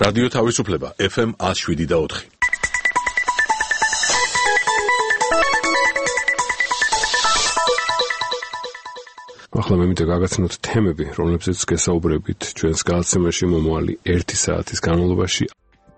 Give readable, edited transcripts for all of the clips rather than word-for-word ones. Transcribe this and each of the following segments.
რადიო თავისუფლება FM 107.4. ახლა მე მინდა გაგაცნოთ თემები, რომლებზეც გესაუბრებით ჩვენს გადაცემაში მომავალი 1 საათის განმავლობაში.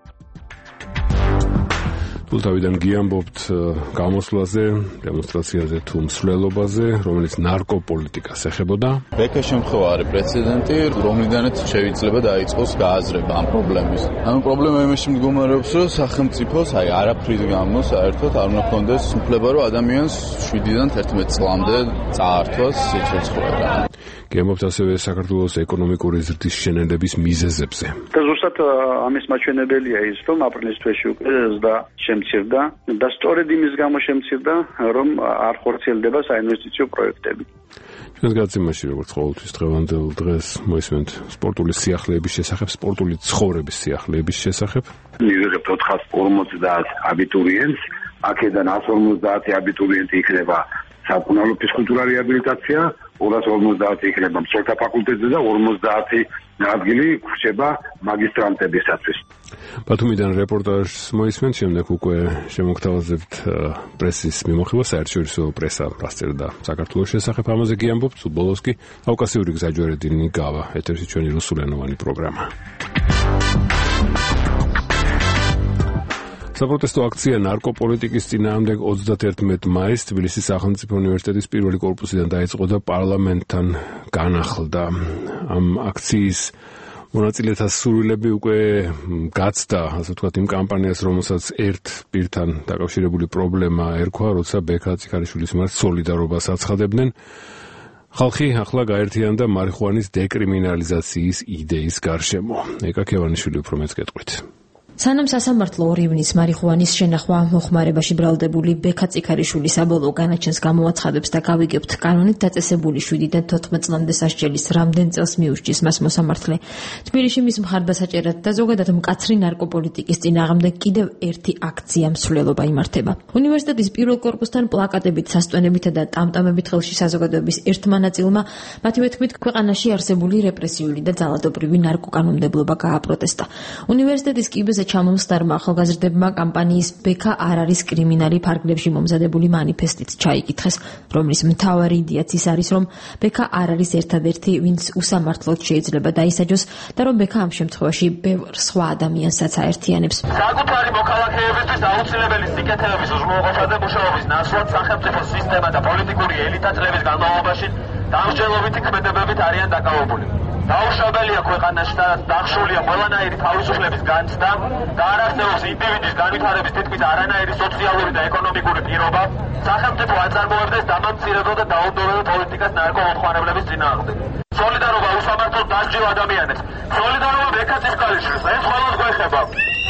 Თულთავიდან გიამბობთ გამოსვლაზე, დემონსტრაციაზე თუ მსვლელობაზე, რომელიც ნარკოპოლიტიკას ეხებოდა. ბექა შემთხვევა არის პრეცედენტი, რომლიდანაც შეიძლება დაიწყოს გააზრება ამ პრობლემის. ამ პრობლემა იმაში მდგომარეობს, რომ სახელმწიფოს არაფრის გამო საერთოდ არ უნდა ჰქონდეს უფლება, რომ ადამიანს 7-დან 11 წლამდე წაართვას სიცოცხლე. გიამბობთ ასევე საქართველოს ეკონომიკური ზრდის შენელების მიზეზებზე. და ზუსტად ამის მაჩვენებელია ის, რომ აპრილის თვეში უკვე ზრდა შემცირდა და სწორედ იმის გამო შემცირდა, რომ არ ხორციელდება საინვესტიციო პროექტები. ჩვენს გადაცემაში, როგორც ყოველთვის დღევანდელ დღეს მოისმენთ სპორტული სიახლეების შესახებ, სპორტული ცხოვრების სიახლეების შესახებ. მივიღებთ 450 აბიტურიენტს, აქედან 150 აბიტურიენტი იქნება საკუნალო ფიზკულტურა რეაბილიტაცია, 250 იქნება მსმენელთა ფაკულტეტზე და 50 ადგილი გვხვდება მაგისტრანტებისათვის. ბათუმიდან რეპორტაჟს მოისმენთ, შემდეგ უკვე შემოგთავაზებთ პრესის მიმოხილვა, საერთაშორისო პრესა რას წერდა საქართველოს შესახებ, ამაზე გიამბობთ, ბოლოს კი კავკასიური გზაჯვარედინი გავა, ეთერში ჩვენი რუსულენოვანი პროგრამა. საპროტესტო აქცია ნარკოპოლიტიკის წინააღმდეგ 31 მაისს თბილისის სახელმწიფო უნივერსიტეტის პირველი კორპუსიდან დაიწყო და პარლამენტთან განახლდა. ამ აქციის მონაწილეთა სურვილები უკვე გაცდა, ასე ვთქვათ, იმ კამპანიას, რომელსაც ერთ პირთან დაკავშირებული პრობლემა ერქვა, როცა ბექა ციხარიშვილის მიმართ სოლიდარობას აცხადებდნენ. ხალხი ახლა გაერთიანდა მარიხუანის დეკრიმინალიზაციის იდეის გარშემო. ეკა ქევანიშვილი უფრო მეც გეტყვით. სანამ სასამართლო 2 ივნისს მარიხუანის შენახვა მოხმარებაში ბრალდებული ბექა ციხარიშვილი საბოლოო განაჩენს გამოაცხადებს და გავიგებთ კანონით დაწესებული 7-დან 14 წლამდე სასჯელის რამდენ წელს მიუსჯის მას მოსამართლე. თბილისში მის მხარდასაჭერად და ზოგადად მკაცრი ნარკოპოლიტიკის წინააღმდეგ კიდევ ერთი აქცია მსვლელობა იმართება. უნივერსიტეტის პირველ კორპუსთან პლაკატებით, სასტვენებითა და ტამტამებით ხელში საზოგადოების ერთმა ნაწილმა მათივე თქმით ქვეყანაში არსებული რეპრესიული და ძალადობრივი ნარკოკანონმდებლობა გააპროტესტა. უნივერსიტეტის კიბეზე ჩამომსხდარმა ახალგაზრდებმა კამპანიის ბექა არ არის კრიმინალი ფარგლებში მომზადებული მანიფესტით ჩაიკითხეს, რომლის მთავარი იდეაც ის არის, რომ ბექა არ არის ერთადერთი, ვინც უსამართლოდ შეიძლება დაისაჯოს და რომ ბექა ამ შემთხვევაში ბევრ სხვა ადამიანსაც აერთიანებს. საკუთარი მოქალაქეებისთვის აუცილებელი სიკეთეების უზრუნველყოფა და მუშაობის ნაცვლად სახელმწიფო სისტემა და პოლიტიკური ელიტა წლების განმავლობაში დამსჯელობითი ქმედებებით არიან დაკავებული. დაუშავებელია ქვეყანაში და დახშულია ყველანაირი თავისუფლების განცდა და არ არსებობს ინდივიდის განვითარების თითქმის არანაირი სოციალური და ეკონომიკური პირობა. სახელმწიფო აწარმოებდეს დამამცირებლო და დაუნდობელო პოლიტიკას ნარკომომხმარებლების წინააღმდეგ. სოლიდარობა უსამართლოდ დასჯილ ადამიანებს. სოლიდარობა ბექა ციხარიშვილს. ეს მხოლოდ გვეხება.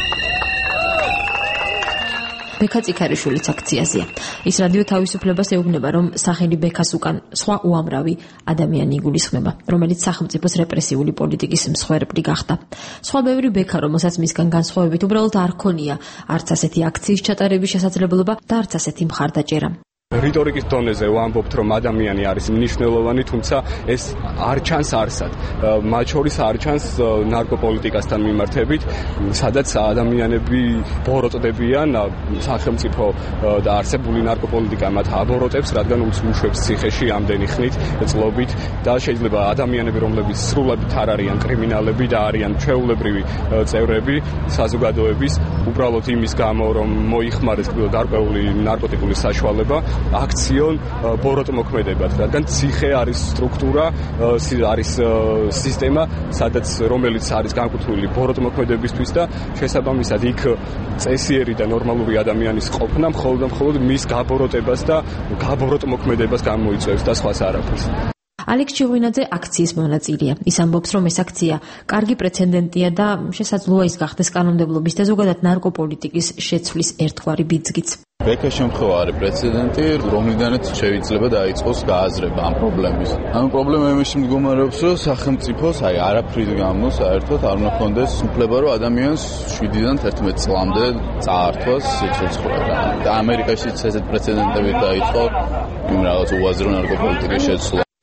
ბექა ციხარიშვილის აქციაზეა. ის რადიო თავისუფლებას ეუბნება, რომ სახელი ბექას უკან სხვა უამრავი ადამიანი იგულისხმება, რომელიც სახელმწიფოს რეპრესიული პოლიტიკის მსხვერპლი გახდა. სხვა ბევრი ბექა, რომელსაც მისგან განსხვავებით უბრალოდ არ ქონია არც ასეთი აქციის ჩატარების შესაძლებლობა და არც ასეთი მხარდაჭერა. რიტორიკის დონეზე ვამბობთ, რომ ადამიანი არის მნიშვნელოვანი, თუმცა ეს არ ჩანს არსად. მათ შორის არ ჩანს ნარკოპოლიტიკასთან მიმართებით, სადაც ადამიანები ბოროტდებიან, სახელმწიფო და არსებული ნარკოპოლიტიკა მათ აბოროტებს, რადგან უშვებს ციხეში ამდენი ხნით, წლობით და შეიძლება ადამიანები, რომლებიც სრულად არ არიან კრიმინალები და არიან ჩვეულებრივი წევრები საზოგადოების, უბრალოდ იმის გამო, რომ მოიხმარეს გარკვეული ნარკოტიკული საშუალება, აქციონ ბოროტმოქმედებად, რადგან ციხე არის სტრუქტურა, არის სისტემა, რომელიც არის განკუთვნილი ბოროტმოქმედებისთვის და შესაბამისად იქ წესიერი და ნორმალური ადამიანის ყოფნა მხოლოდ მის გაბოროტებას და გაბოროტმოქმედებას გამოიწვევს და სხვას არაფერს. ალექს ჩიღვინაძე აქციის მონაწილეა. ის ამბობს, რომ ეს აქცია კარგი პრეცედენტია და შესაძლოა ის გახდეს კანონმდებლობის და ზოგადად ნარკოპოლიტიკის შეცვლის ერთგვარი ბიძგიც. ბექა შემთხვევა არის პრეცედენტი, რომლიდანაც შეიძლება დაიწყოს გააზრება ამ პრობლემის. ამ პრობლემა იმაში მდგომარეობს, რომ სახელმწიფოს არაფრის გამო საერთოდ არ უნდა ჰქონდეს უფლება, რომ ადამიანს 7-დან 11 წლამდე წაართვას სიცოცხლე. და ამერიკაშიც ესეთ პრეცედენტები დაიწყო იმ რაღაც უაზრო ნარკოპოლიტიკის შეცვლა.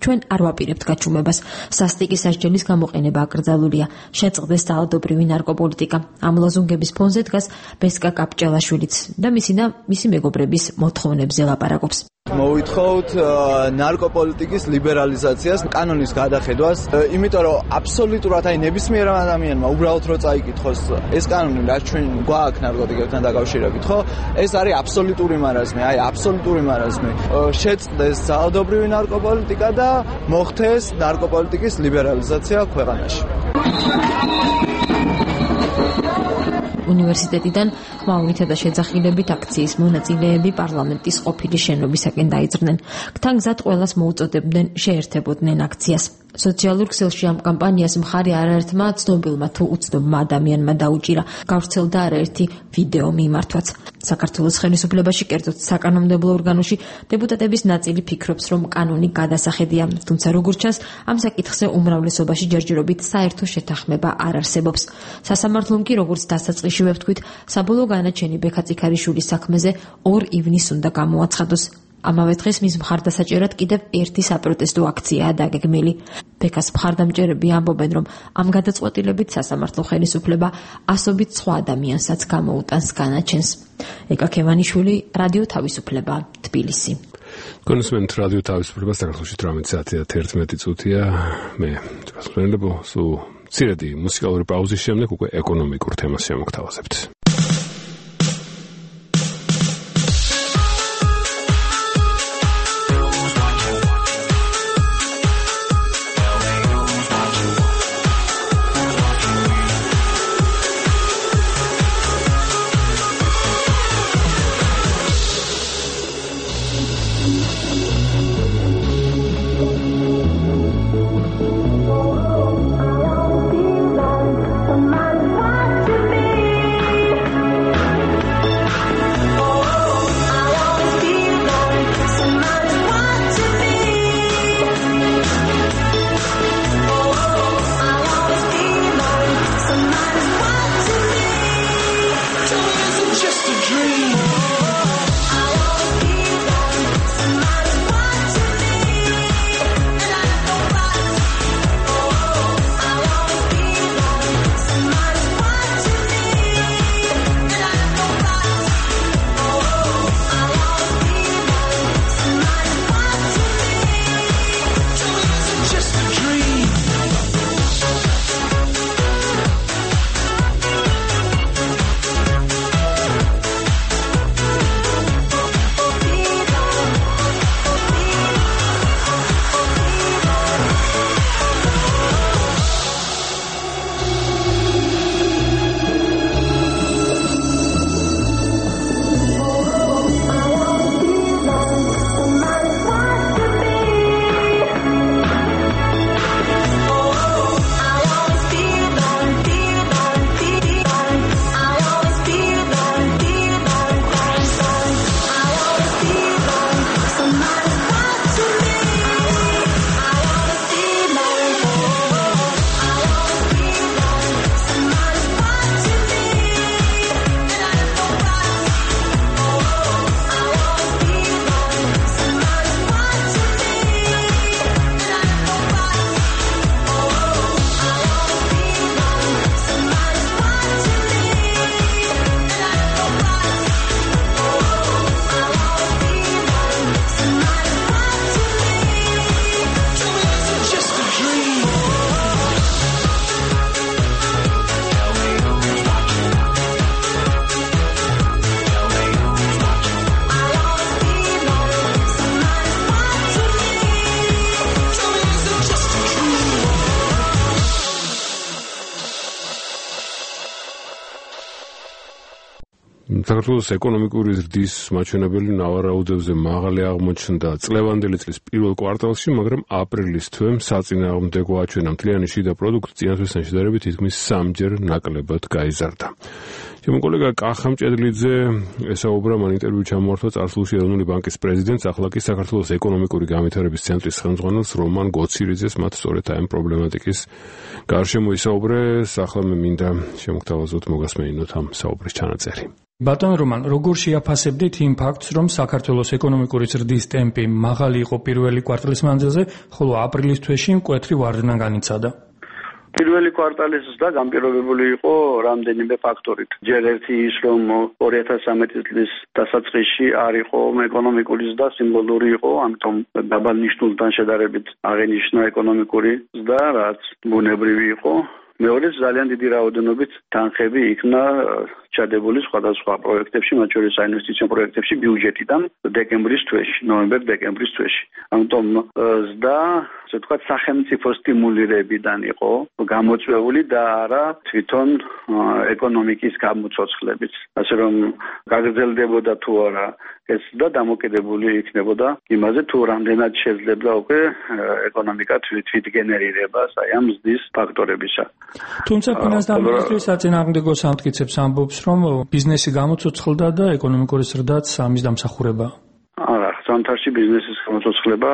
ჩვენ არ ვაპირებთ გაჩუმებას. სასტიკი სასჯელის გამოყენება აკრძალულია. შეწყდეს ძალადობრივი ნარკოპოლიტიკა. ამ ლოზუნგების ფონზე დგას ბესკა კაპჭელაშვილიც და მისი მეგობრების მოთხოვნებზე ლაპარაკობს. მოვითხოვთ ნარკოპოლიტიკის ლიბერალიზაციას, კანონის გადახედვას, იმიტომ რომ აბსოლუტურად ნებისმიერ ადამიანმა უბრალოდ რო წაიკითხოს ეს კანონი რაც ჩვენ გვაქვს ნარკოტიკებთან დაკავშირებით, ხო? ეს არის აბსოლუტური მარაზმი, აბსოლუტური მარაზმი. შეწყდეს ძალადობრივი ნარკოპოლიტიკა და მოხდეს ნარკოპოლიტიკის ლიბერალიზაცია ქვეყანაში. უნივერსიტეტიდან ხმაურითა და შეძახილებით აქციის მონაწილეები პარლამენტის ყოფილი შენობისაკენ დაიძრნენ. გთან გზად ყველას მოუწოდებდნენ შეერთებოდნენ აქციას. სოციალურ ქსელში ამ კამპანიას მხარი არაერთმა ცნობილმა თუ უცნობმა ადამიანმა დაუჭირა. გავრცელდა არაერთი ვიდეო მიმართვაც. საქართველოს ხელისუფლებაში, კერძოდ საკანონმდებლო ორგანოში დეპუტატების ნაწილი ფიქრობს, რომ კანონი გადასახედია, თუმცა როგორც ჩანს, ამ საკითხზე უმრავლესობაში ჯერჯერობით საერთო შეთანხმება არ არსებობს. სასამართლომ კი, როგორც დასაწყისში ვთქვით, საბოლოო განაჩენი ბექა წიქარიშვილის საქმეზე 2 ივნისს უნდა გამოაცხადოს. ამავე დღეს მის მხარდასაჭერად კიდევ ერთი საპროტესტო აქციაა დაგეგმილი. ბექას მხარდამჭერები ამბობენ, რომ ამ გადაწყვეტილებით სასამართლო ხელისუფლება ასობით სხვა ადამიანსაც გამოუტანს განაჩენს. ეკა ქევანიშვილი, რადიო თავისუფლება, თბილისი. კონსუმენტ რადიო თავისუფლება საქართველოში 18 საათი და 11 წუთია. მე გასვენებო სულ ცირედი მუსიკალური პაუზის შემდეგ უკვე ეკონომიკურ თემას შემოგთავაზებთ. საქართველოს ეკონომიკური ზრდის მაჩვენებელი ნავარაუდებზე მაღალი აღმოჩნდა წლევანდელი წლის პირველ კვარტალში, მაგრამ აპრილის თვემ საწინააღმდეგო აჩვენა მთლიანი შიდა პროდუქტი წინასწრისთან შედარებით თითქმის 3-ჯერ ნაკლებად გაიზარდა. ჩემო კოლეგა კახამ ჭედლიძე ესაუბრა მან ინტერვიუ ჩამოართვა წარსულში ეროვნული ბანკის პრეზიდენტს, ახლა კი საქართველოს ეკონომიკური განვითარების ცენტრის ხელმძღვანელს რომან გოცირიძეს, მათ სწორედ ამ პრობლემატიკის გარშემო ისაუბრეს. ახლა მე მინდა შემოგთავაზოთ, მოგასმენინოთ ამ საუბრის ჩანაწერი. ბატონ რომან, როგორ შეაფასებდით იმ ფაქტს, რომ საქართველოს ეკონომიკური ზრდის ტემპი მაღალი იყო პირველი კვარტალის მანძილზე, ხოლო აპრილის თვეში მკვეთრი ვარდნა განიცადა? პირველი კვარტალის ზრდა განპირობებული იყო რამდენიმე ფაქტორით. ჯერ ერთი ის, რომ 2013 წლის დასაწყისში არ იყო ეკონომიკური ზრდა, სიმბოლური იყო, ამიტომ დაბალ ნიშნულთან შედარებით აღენიშნა ეკონომიკური ზრდა, რაც ბუნებრივი იყო. მეორე ძალიან დიდი რაოდენობით თანხები იქნა ჩადებული სხვადასხვა პროექტებში, მათ შორის საინვესტიციო პროექტებში ბიუჯეტიდან დეკემბრის თვეში, ნოემბერ-დეკემბრის თვეში. ამიტომ ზრდა, ასე ვთქვათ, სახელმწიფო სტიმულირებიდან იყო გამოწვეული და არა თვითონ ეკონომიკის გამოცოცხლებით. ასე რომ გაგრძელდებოდა თუ არა ეს და დამოკიდებული იქნებოდა იმაზე, თუ რამდენად შეძლებდა უკვე ეკონომიკა თვითგენერირებას აი ამ ზრდის ფაქტორებისა. თუმცა ფინანსთა მინისტრი საწინააღმდეგო სამტკიცებს ამბობს, რომ ბიზნესი გამოცოცხლდა და ეკონომიკური ზრდაც ამის დამსახურება. არა, ზამთარში ბიზნესის გამოცოცხლება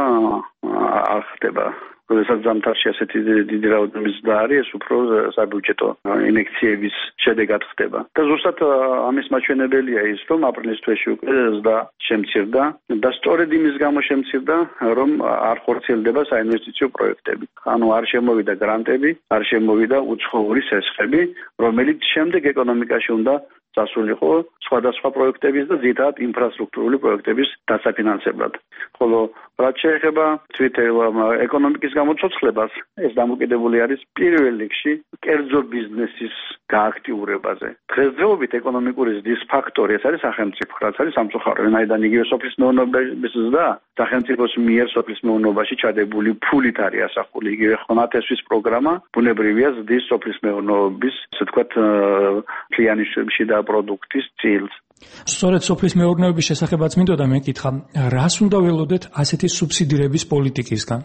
არ ხდება. როდესაც ზამთარში ასეთი დიდი რაოდენობის ზრდა არის, ეს უფრო საბიუჯეტო ინიექციების შედეგად ხდება. და ზუსტად ამის მაჩვენებელია ის, რომ აპრილის თვეში უკვე ზრდა შემცირდა და სწორედ იმის გამო შემცირდა, რომ არ ხორციელდება საინვესტიციო პროექტები. ანუ არ შემოვიდა გრანტები, არ შემოვიდა უცხოური სესხები, რომელიც შემდეგ ეკონომიკაში უნდა წასულიყო სხვადასხვა პროექტების და ძირითადად ინფრასტრუქტურული პროექტების დასაფინანსებლად. ხოლო რაც შეეხება ეკონომიკის გამოცოცხლებას, ეს დამოკიდებული არის პირველ რიგში კერძო ბიზნესის გააქტიურებაზე. დღესდღეობით ეკონომიკური ზრდის ფაქტორი ეს არის სახელმწიფო, რაც არის სამწუხარო. ვინაიდან იგივე სოფლის მეურნეობის ზრდა სახელმწიფოს მიერ სოფლის მეურნეობაში ჩადებული ფულით არის ასახული. იგივე ხონათესვის პროგრამა ბუნებრივია ზრდის სოფლის მეურნეობის, ასე ვთქვათ, მთლიანი შიდა პროდუქტის წილს. სწორედ სოფლის მეურნეობის შესახებაც მინდოდა მეკითხა, რას უნდა ველოდეთ ასეთი სუბსიდირების პოლიტიკისგან?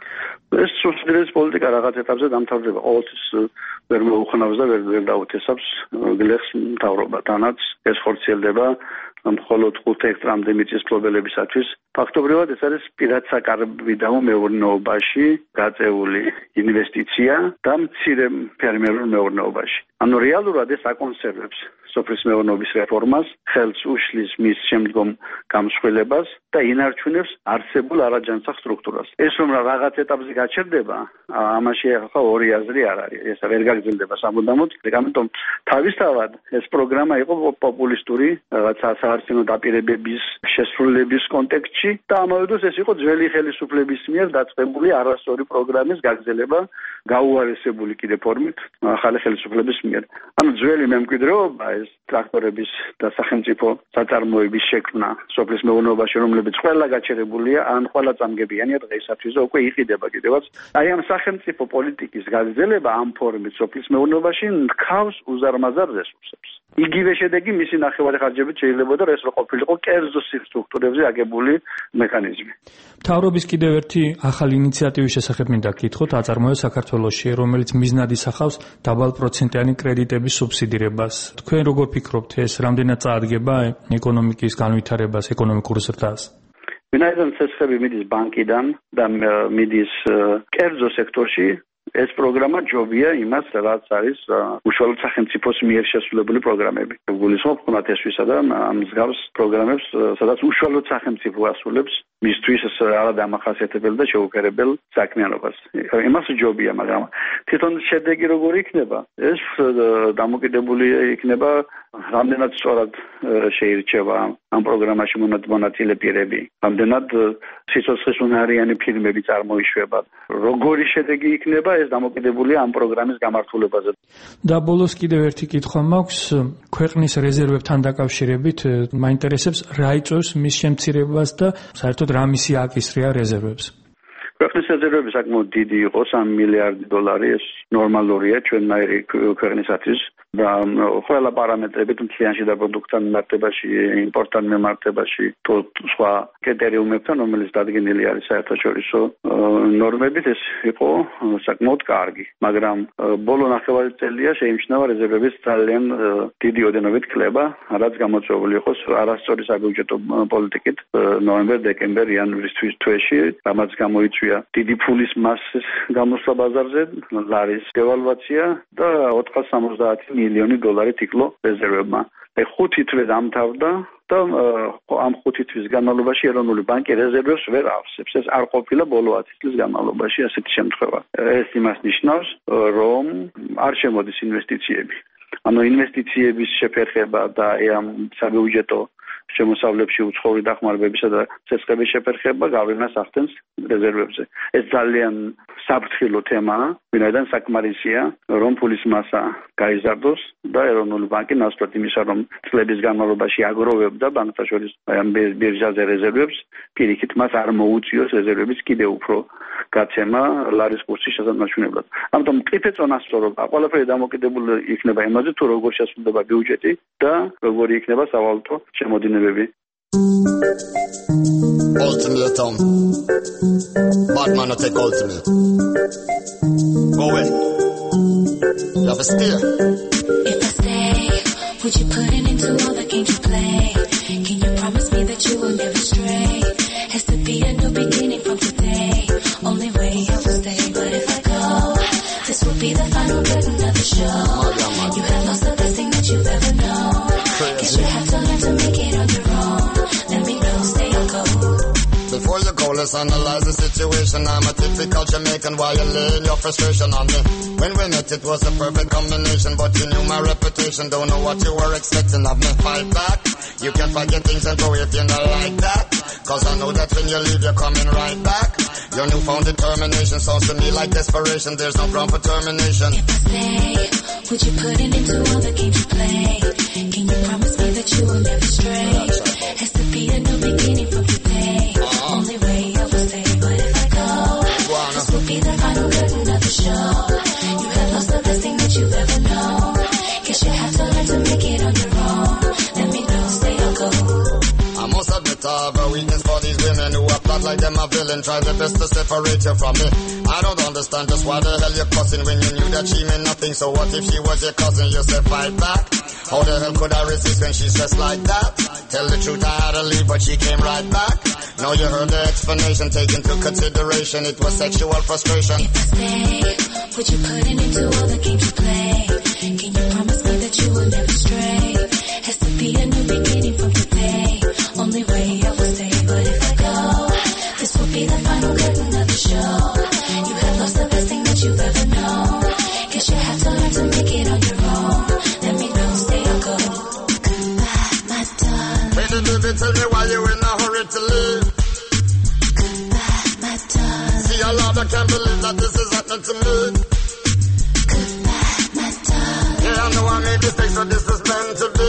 ეს სუბსიდირების პოლიტიკა რაღაც ეტაპზე დამთავრდება. ყოველთვის ვერ მოუხნავს და ვერ დაუთესავს გლეხს მთავრობა. თანაც ეს ხორციელდება მხოლოდ 5 ჰექტრამდე მიწის ფლობელებისათვის. ფაქტობრივად ეს არის პირად საკარბიდაო მეურნეობაში გაწეული ინვესტიცია და მცირე ფერმერულ მეურნეობაში. ანუ რეალურად ეს აკონსერვებს სოფლის მეურნეობის რეფორმას, ხელს უშლის მის შემდგომ გამსხვილებას და ინარჩუნებს არსებულ არაჯანსაღ სტრუქტურას. ეს რომ რაღაც ეტაპზე გაჩერდება, ამაში ახლა ორი აზრი არ არის. ეს ვერ გაგრძელდება სამუდამოდ, ამიტომ თავისთავად ეს პროგრამა იყო პოპულისტური, რაღაცა საარსენო დაპირებების შესრულების კონტექსტში და ამავე დროს ეს იყო ძველი ხელისუფლების მიერ დაწყებული არასწორი პროგრამის გაგრძელება გაუარესებული კიდე ფორმით ახალი ხელისუფლების მიერ. ანუ ძველი მემკვიდრეობა ეს ტრაქტორების და სახელმწიფო საწარმოების შექმნა სოფლის მეურნეობაში, რომლებიც ყველა გაჩერებულია, ან ყველა წამგებიანია დღეისათვის და უკვე იყიდება კიდევაც. აი ამ სახელმწიფო პოლიტიკის გაგრძელება ამ ფორმით სოფლის მეურნეობაში ნქავს უზარმაზარ რესურსებს. იგივე შედეგი მისი ნახევარი ხარჯებით შეიძლება და ეს ყოფილიყო კერძო სტრუქტურებზე აგებული მექანიზმი. მთავრობის კიდევ ერთი ახალი ინიციატივის შესახებ მინდა გითხოთ, აწარმოეს საქართველოში, რომელიც მიზნად ისახავს დაბალპროცენტიანი კრედიტების სუბსიდირებას. თქვენ როგორ ფიქრობთ, ეს რამდენად წაადგება ეკონომიკის განვითარებას, ეკონომიკურ ზრდას? ვინაიდან ცეცხლები მიდის ბანკიდან და მიდის კერძო სექტორში, ეს პროგრამა ჯობია იმას, რაც არის უშუალოდ სახელმწიფოს მიერ შესრულებული პროგრამები. გულისხმობ ხონათესვისა და მსგავს პროგრამებს, სადაც უშუალოდ სახელმწიფო ასრულებს მისთვის არადამახასიათებელ და შეუფერებელ საქმიანობას. იმას ჯობია, მაგრამ თვითონ შედეგი როგორი იქნება? ეს დამოკიდებული იქნება რამდენად სწორად შეირჩევა ამ პროგრამაში მონაწილე პირები, რამდენად სიცოცხლის უნარიანი ფირმები წარმოიშვება. როგორი შედეგი იქნება, ეს დამოკიდებულია ამ პროგრამის გამართულებაზე. და ბოლოს კიდევ ერთი კითხვა მაქვს, ქვეყნის რეზერვებთან დაკავშირებით მაინტერესებს რა იწვევს მის შემცირებას და საერთოდ რა მისი აკისრია რეზერვებს? ქვეყნის რეზერვები საკმაოდ დიდი იყო, 3 მილიარდი დოლარი, ეს ნორმალურია ჩვენნაირი ქვეყნისათვის და ყველა პარამეტრებით მთლიანი შიდა პროდუქტთან მიმართებაში, იმპორტთან მიმართებაში, სხვა კრიტერიუმებთან, რომელიც დადგენილი არის საერთაშორისო ნორმებით, ეს იყო საკმაოდ კარგი. მაგრამ ბოლო ნახევარი წელია შეიმჩნევა რეზერვების ძალიან დიდი ოდენობით კლება, რაც გამოწვეული იყო არასწორი საბიუჯეტო პოლიტიკით ნოემბერ-დეკემბერ იანვრის თვეში, რამაც გამოიწვია დიდი ფულის მასის გამოსვლა ბაზარზე, ლარის დევალვაცია და 470 მილიონი დოლარი თიკლო რეზერვებმა. 5 თვე დამთავრდა და ამ 5 თვის განმავლობაში ეროვნული ბანკი რეზერვებს ვერ ავსებს. ეს არ ყოფილა ბოლო 10 წლის განმავლობაში ასეთი შემთხვევა. ეს იმას ნიშნავს, რომ არ შემოდის ინვესტიციები. ანუ ინვესტიციების შეფერხება და ამ საბიუჯეტო შემოსავლებში უცხოური დახმარებებისა და წესრიგების შეფერხება გავლენას ახდენს რეზერვებზე. ეს ძალიან საფრთხილო თემაა, ვინაიდან საკმარისია, რომ ფულის მასა გაიზარდოს და ეროვნული ბანკი ნაცვლად იმისა, რომ წლების განმავლობაში აგროვებდა ბანკთა შორის ამ ბირჟაზე რეზერვებს, პირიქით მას არ მოუწიოს რეზერვების კიდევ უფრო გაცემა ლარის კურსის შესანარჩუნებლად. ამიტომ მყიფე წონასწორობა ყველაფერი დამოკიდებული იქნება იმაზე, თუ როგორ შესრულდება ბიუჯეტი და როგორი იქნება სავალუტო შემოდინებები. Ultimatum. Batman will take ultimate. Go in. You have a steer. If I stay, would you put it into all the games you play? Can you promise me that you will never stray? Has to be a new beginning from today. Only way I will stay. But if I go, this will be the final curtain of the show. You have lost the best thing that you've ever known. Guess you have to learn to make it on your own. Let me know, stay or go. Before you go, let's analyze the situation. I'm a typical Jamaican while you're laying your frustration on me. When we met, it was a perfect combination, but you knew my reputation. Don't know what you were expecting of me. Fight back. You can forget things and go if you're not like that. Cause I know that when you leave, you're coming right back. Your newfound determination sounds to me like desperation. There's no ground for termination. If I stay, would you put it into all the games you play? Can you promise me that you will never stray? Has to be a new beginning from today. Only way I will stay. But if I go, this will be the final curtain of the show. You have lost the best thing that you've ever known. Guess you have to learn to make it on your own. Let me know, stay or go. I must admit I have a weakness for these women who are plot like them a villain. Try their best to separate you from me. I don't understand just why the hell you're cussing when you knew that she meant nothing. So what if she was your cousin? You said fight back. How the hell could I resist when she's dressed like that? Tell the truth, I had to leave, but she came right back. Now you heard the explanation, take into consideration it was sexual frustration. If I stay, would you put it into all the games you play? Can you promise me that you will never stray? Has to be a new beginning from today. Only way I will stay. But if I go, this will be the final curtain of the show. You have lost the best thing that you've ever known. Guess you have to learn to make it on your own. Let me know, stay or go. Goodbye, my darling. Baby, baby, tell me why you in a hurry to leave. Goodbye, my darling. See, a lot I can't believe that this is happening to me. Goodbye, my darling. Yeah, I know I made mistakes, but this is meant to be.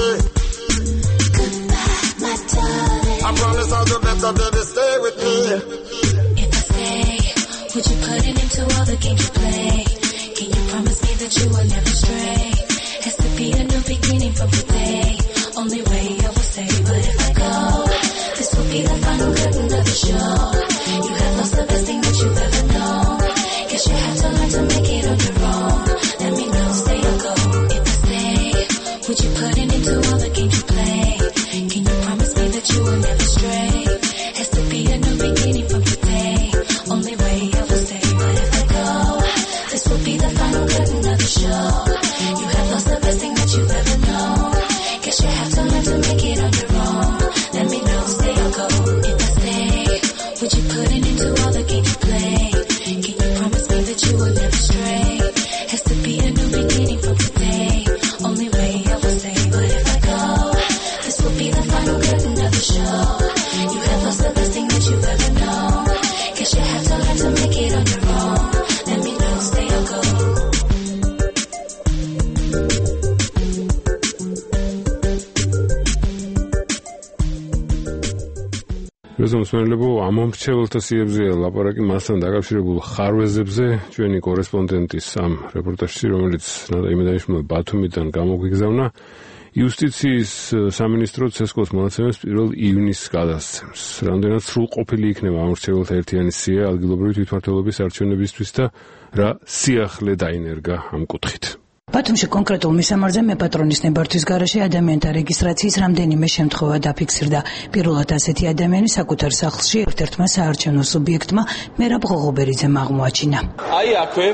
Goodbye, my darling. I promise I'll do better, baby, stay with me. If I stay, would you put it into all the games you play? Can you promise me that you will never stray? Has to be a new beginning from today. Only way I will stay. But if I go, this will be the final curtain of the show. You have lost the best thing that you've ever known. Guess you have to learn to make it on your own. Let me know, stay or go. If I stay, would you put it into all the games you play? Can you promise me that you will never stray? Has to be a new beginning from today. Only way I will stay. But if I go, this will be the final curtain of the show. You have lost the best thing that you've ever known. Guess you have to learn to make it on your own. Let me know, stay or go. If I stay, would you put it into all the games you play? Can you promise me that you will never stray? Has to be a new beginning from today. Only way I will stay. But if I go, this will be the final curtain of the show. You have lost the best thing that you've ever known. Guess you have to learn to make it on your own. Let me know, stay or go. რეზონსმენლებო ამომრჩეველთა სიებზეა ლაპარაკი მასთან დაკავშირებულ ხარვეზებზე ჩვენი კორესპონდენტის ამ რეპორტაჟში, რომელიც იმედანიშნულება ბათუმიდან გამოგვიგზავნა, იუსტიციის სამინისტრო ცესკოს მონაცემებს 1 ივნისს გადასცემს. რამდენად სრულყოფილი იქნება ამომრჩეველთა ერთიანი სია ადგილობრივი თვითმმართველობის არჩევნებისთვის და რა სიახლე დაინერგა ამ კუთხით. ბათუმში კონკრეტულ მისამართზე მეპატრონის ნებართვის გარეშე ადამიანთა რეგისტრაციის რამდენიმე შემთხვევა დაფიქსირდა. პირველად ასეთი ადამიანი საკუთარ სახლში ერთ-ერთმა საარჩევნო სუბიექტმა მერაბ ღოღობერიძემ აღმოაჩინა. აი აქვე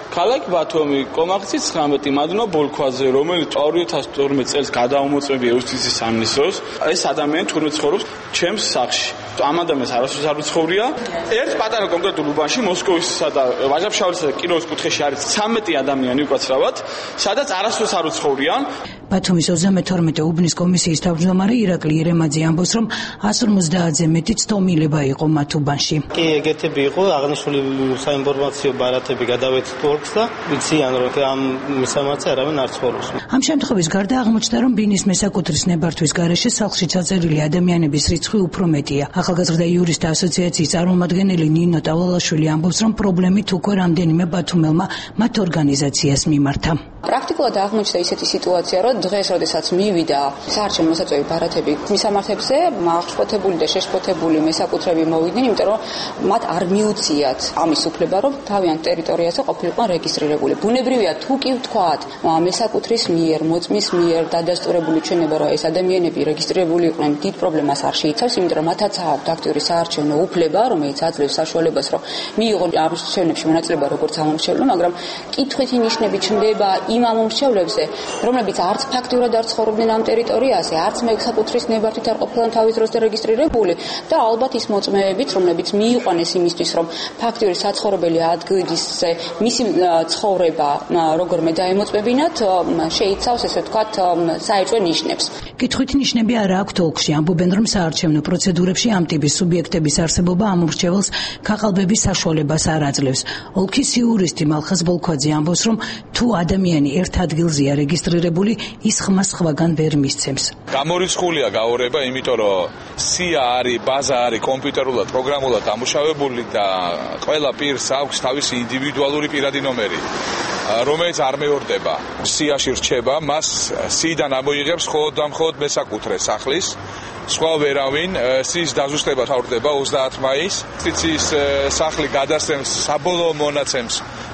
ქალაქი ბათუმი კომაქციის 19 მადლობა ბოლქვაზე, რომელიც 2012 წელს გადაუმოწმებია იუსტიციის სამინისტროს, ეს ადამიანი თურმე ცხოვრობს ჩემს სახლში. ამ ადამიანს არასდროს არ უცხოვრია. ერთ პატარა კონკრეტულ უბანში მოსკოვისა და ვაჟა-ფშაველისა და კიროვის კუთხეში არის 13 ადამიანი უკაცრავად, სადაც არასდროს არ უცხოვრიან. ბათუმის 32 უბნის კომისიის თავმჯდომარე ირაკლი ირემაძე ამბობს, რომ 150-ზე მეტი ცდომილება იყო მათ უბანში. კი, ეგეთები იყო აღნიშნული საინფორმაციო ბარათები გადავეცით თორქს და ვიციან, რომ ამ მისამართზე არავინ არ ცხოვრობს. ამ შემთხვევის გარდა აღმოჩნდა, რომ ბინის მესაკუთრის ნებართვის გარეშე სახლში ჩაწერილი ადამიანების რიცხვი უფრო მეტია. ახალგაზრდა იურისტთა ასოციაციის წარმომადგენელი ნინო ტავალაშვილი ამბობს, რომ პრობლემით უკვე რამდენიმე ბათუმელმა მათ ორგანიზაციას მიმართა. პრაქტიკულად აღმოჩნდა ისეთი სიტუაცია, რომ დღეს, როდესაც მივიდა საარჩევნო მოსაწვევი ბარათები მისამართებზე, აღშფოთებული და შეშფოთებული მესაკუთრეები მოვიდნენ, იმიტომ რომ მათ არ მიუციათ ამის უფლება, რომ თავიანთ ტერიტორიაზე ყოფილიყვნენ რეგისტრირებული. ბუნებრივია, თუ კი ვთქვათ, მესაკუთრის მიერ, მოწმის მიერ დადასტურებული ჩვენება, რომ ეს ადამიანები რეგისტრირებული იყვნენ, დიდ პრობლემას არ შეიცავს, იმიტომ რომ მათაც აქვთ აქტიური საარჩევნო უფლება, რომელიც აძლევს საშუალებას, რომ მიიღონ არჩევნებში მონაწილეობა როგორც ამომრჩევლო, მაგრამ კითხვითი ნიშნები ჩნდება იმ ამომრჩევლებზე, რომლებიც არც ფაქტიურად არ ცხოვრობდნენ ამ ტერიტორიაზე, არც მესაკუთრის ნებართვით არ ყოფილან თავის დროს რეგისტრირებული და ალბათ ის მოწმეებიც, რომლებიც მიიყვანეს იმისთვის, რომ ფაქტიური საცხოვრებელი ადგილზე მისი ცხოვრება როგორმე დაემოწმებინათ, შეიცავს ესე ვთქვათ საეჭვო ნიშნებს. კითხვით ნიშნები არა აქვთ ოლქში, ამბობენ, რომ საარჩევნო პროცედურებში ამ ტიპის სუბიექტების არსებობა ამომრჩეველს ქაღალდების საშუალებას არ აძლევს. ოლქის იურისტი მალხაზ ბოლქვაძე ამბობს, რომ თუ ადამიანი ერთ ადგილზეა რეგისტრირებული, ის ხმას სხვაგან ვერ მისცემს. გამორიცხულია გაორება, იმიტომ რომ სია არის, ბაზა არის კომპიუტერულად, პროგრამულად დამუშავებული და ყველა პირს აქვს თავისი ინდივიდუალური პირადი ნომერი, რომელიც არ მეორდება. სიაში რჩება, მას სიიდან ამოიღებს მხოლოდ და მხოლოდ მესაკუთრე სახლის. სხვა ვერავინ სიის დაზუსტება თავდება 30 მაისს. სიის სახლი გადასცემს საბოლოო მონაცემს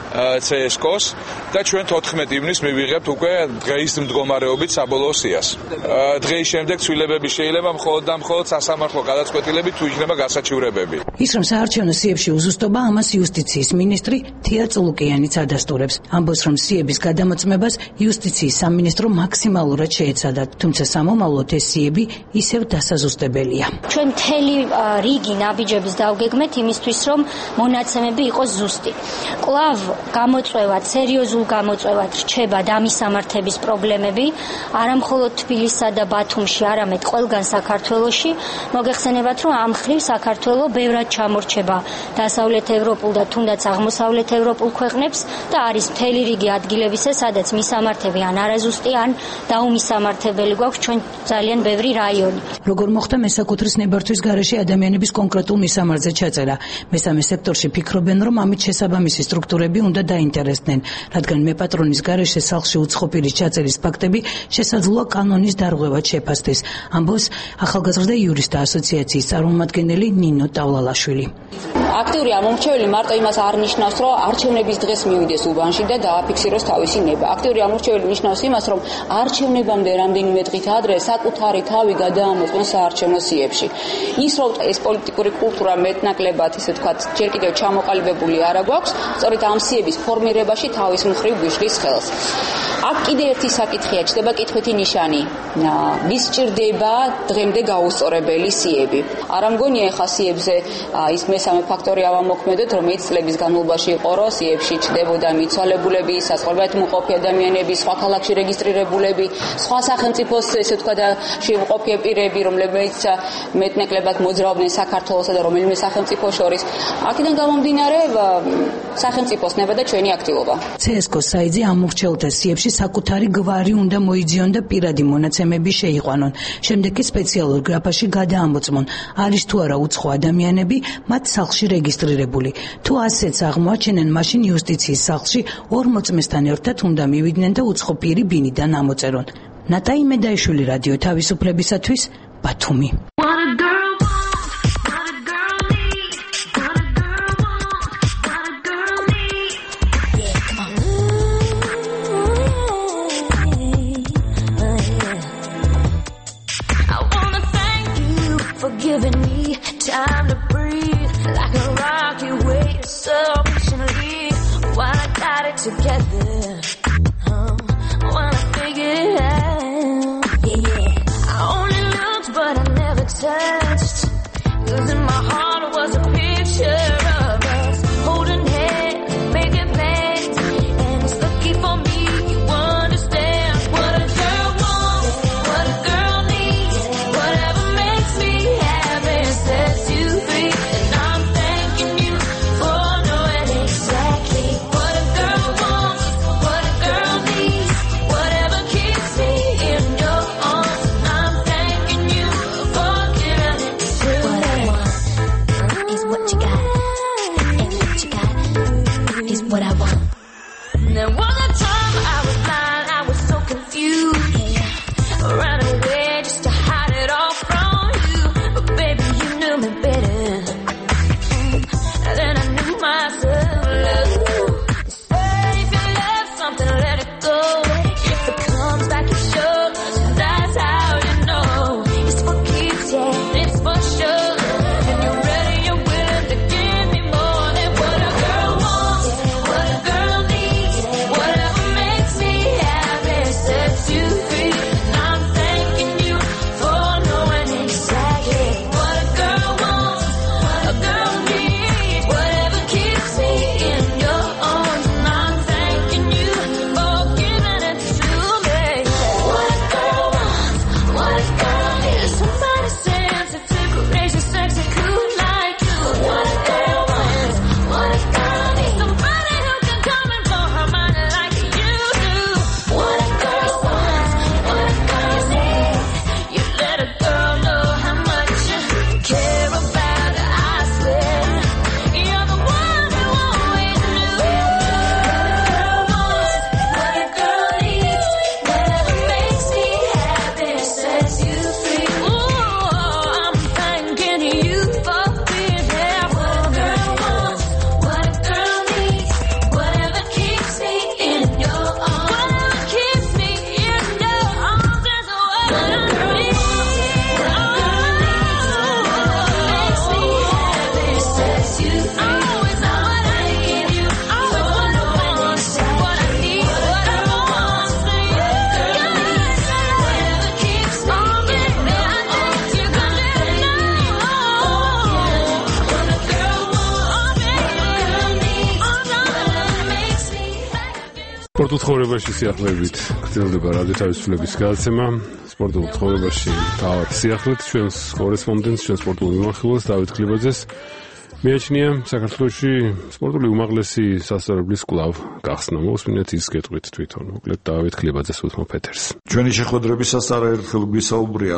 CSK-ს და ჩვენ 14 ივნისს მივიღებთ უკვე დღეის მდგომარეობით საბოლოო სიას. დღეის შემდეგ ცვლილებები შეიძლება მხოლოდ და მხოლოდ სასამართლო გადაწყვეტილებით თუ იქნება გასაჩივრებები. ის რომ საარჩევნო სიებში უზუსტობა, ამას იუსტიციის მინისტრი თია წულუკიანიც ადასტურებს. ამბობს, რომ სიების გადამოწმებას იუსტიციის სამინისტრო მაქსიმალურად შეეცადა, თუმცა სამომავლოდ ეს სიები ისევ დასაზუსტებელია. ჩვენ მთელი რიგი ნაბიჯების დავგეგმეთ იმისთვის, რომ მონაცემები იყოს ზუსტი. კვლავ გამოწვევად, სერიოზულ გამოწვევად რჩება დამისამართების პრობლემები, არა მხოლოდ თბილისსა და ბათუმში, არამედ ყველგან საქართველოში. მოგეხსენებათ, რომ ამ მხრივ საქართველო ბევრად ჩამორჩება დასავლეთ ევროპულ და თუნდაც აღმოსავლეთ ევროპულ ქვეყნებს და არის მთელი რიგი ადგილებისა, სადაც მისამართები ან არაზუსტი, ან დაუმისამართებელი გვაქვს ჩვენ ძალიან ბევრი რაიონი. როგორ მოხდა მესაკუთრის ნებართვის გარეშე ადამიანების კონკრეტულ მისამართზე ჩაწერა? მესამე სექტორში ფიქრობენ, რომ ამით შესაბამისი სტრუქტურები უნდა დაინტერესდნენ, რადგან მეპატრონის გარეშე სახლში უცხო პირის ჩაწერის ფაქტები შესაძლოა კანონის დარღვევად შეფასდეს, ამბობს ახალგაზრდა იურისტთა ასოციაციის წარმომადგენელი ნინო ტავალაშვილი. აქტიური ამომრჩეველი მარტო იმას არ ნიშნავს, რომ არჩევნების დღეს მივიდეს უბანში და დააფიქსიროს თავისი ნება. აქტიური ამომრჩეველი ნიშნავს იმას, რომ არჩევნებამდე რამდენიმე დღით ადრე საკუთარი თავი გადაამოწმოს საარჩევნო სიებში. ის რომ ეს პოლიტიკური კულტურა მეტნაკლებად, ისე ვთქვათ, ჯერ კიდევ ჩამოყალიბებული არ აქვს, სწორედ ამ სიების ფორმირებაში თავის მხრივ გვიშლის ხელს. აქ კიდევ ერთი საკითხია, ჩდება კითხვითი ნიშანი. ვის სჭირდება დღემდე გაუსწორებელი სიები? არ ამგონია ეხა სიებზე ის მესამე ფაქტორი ავამოქმედოთ, რომ 10 წლების განმავლობაში იყო, რომ სიებში ჩდებოდა მიცვალებულები, საზღვარგარეთ მოყოფი ადამიანები, სხვა ქალაქში რეგისტრირებულები, სხვა სახელმწიფოს, ესე ვთქვათ, შემოყოფი პირები, რომლებიც მეტნაკლებად მოძრაობდნენ საქართველოსა და რომელიმე სახელმწიფო შორის. აქედან გამომდინარე სახელმწიფოს ნება და ჩვენი აქტივობა. CSK-ს საიტზე ამორჩეულთა სიებში საკუთარი გვარი უნდა მოიძიონ და პირადი მონაცემები შეიყვანონ. შემდეგ კი სპეციალურ გრაფაში გადაამოწმონ, არის თუ არა უცხო ადამიანები მათ სახლში რეგისტრირებული. თუ ასეც აღმოაჩენენ, მაშინ იუსტიციის სახლში ორ მოწმესთან ერთად უნდა მივიდნენ და უცხო პირი ბინიდან ამოწერონ. ნატაი მედაიშვილი, რადიო თავისუფლებისათვის, ბათუმი. Giving me time to breathe like a rock you wait so patiently while I got it together. When I figure it out, yeah. I only looked, but I never touched. 'Cause in my heart was a picture of us holding hands, making plans, and it's lucky for me you understand what a girl wants, what a girl needs, whatever makes me happy sets you free. And I'm thanking you for knowing exactly what a girl wants, what a girl needs, whatever keeps me in your arms. And I'm thanking you for giving it to me. Is what you got, and what you got is what I want. There was a time I was blind, I was so confused, ran away just to hide it all from you. But baby, you knew me better than I knew myself. They say if you love something, let it go. If it comes back, it shows. That's how you know it's what keeps you, it's for sure. And you're ready, you're willing to give me more than what a girl wants, what a girl needs, whatever makes me happy sets you free. And I'm thanking you for knowing exactly what a girl wants, what a girl needs, whatever keeps me in your arms. And I'm thanking you for giving it to me. What a girl wants, what a girl needs, somebody sensitive, courageous, sexy, cool like you. What a girl wants, what a girl needs, somebody who can come and blow her mind like you do. What a girl wants, what a girl needs, you let a girl know how much you care about her, I swear. You're the one who always knew. What a girl needs, whatever makes me happy sets you free. Ooh, I'm thanking you for being there. What a girl wants, what a girl needs, whatever keeps me in your arms, whatever keeps me in your arms is what a girl needs. What a girl needs, makes me happy sets you free. Always what I give you, always what I want, what I need, what I want. Whatever keeps me in your arms, you can let it know. What a girl wants, what a girl needs, whatever makes me happy. სპორტულ ცხოვრებაში სიახლეებით გრძელდება რადიო თავისუფლების გადაცემა. სპორტულ ცხოვრებაში თავად სიახლეთ ჩვენს კორესპონდენტს, ჩვენ სპორტულ მიმოხილვას დავით ქლიბაძეს. მიაჩნია საქართველოში სპორტული უმაღლესი სასწავლებლის კვლავ გახსნა. მოусმინეთ ის კითხვით თვითონ. მოკლედ დავით ქლიბაძეს უთმობ ეთერს. ჩვენი შეხვედრებისას არაერთხელ გვისაუბრია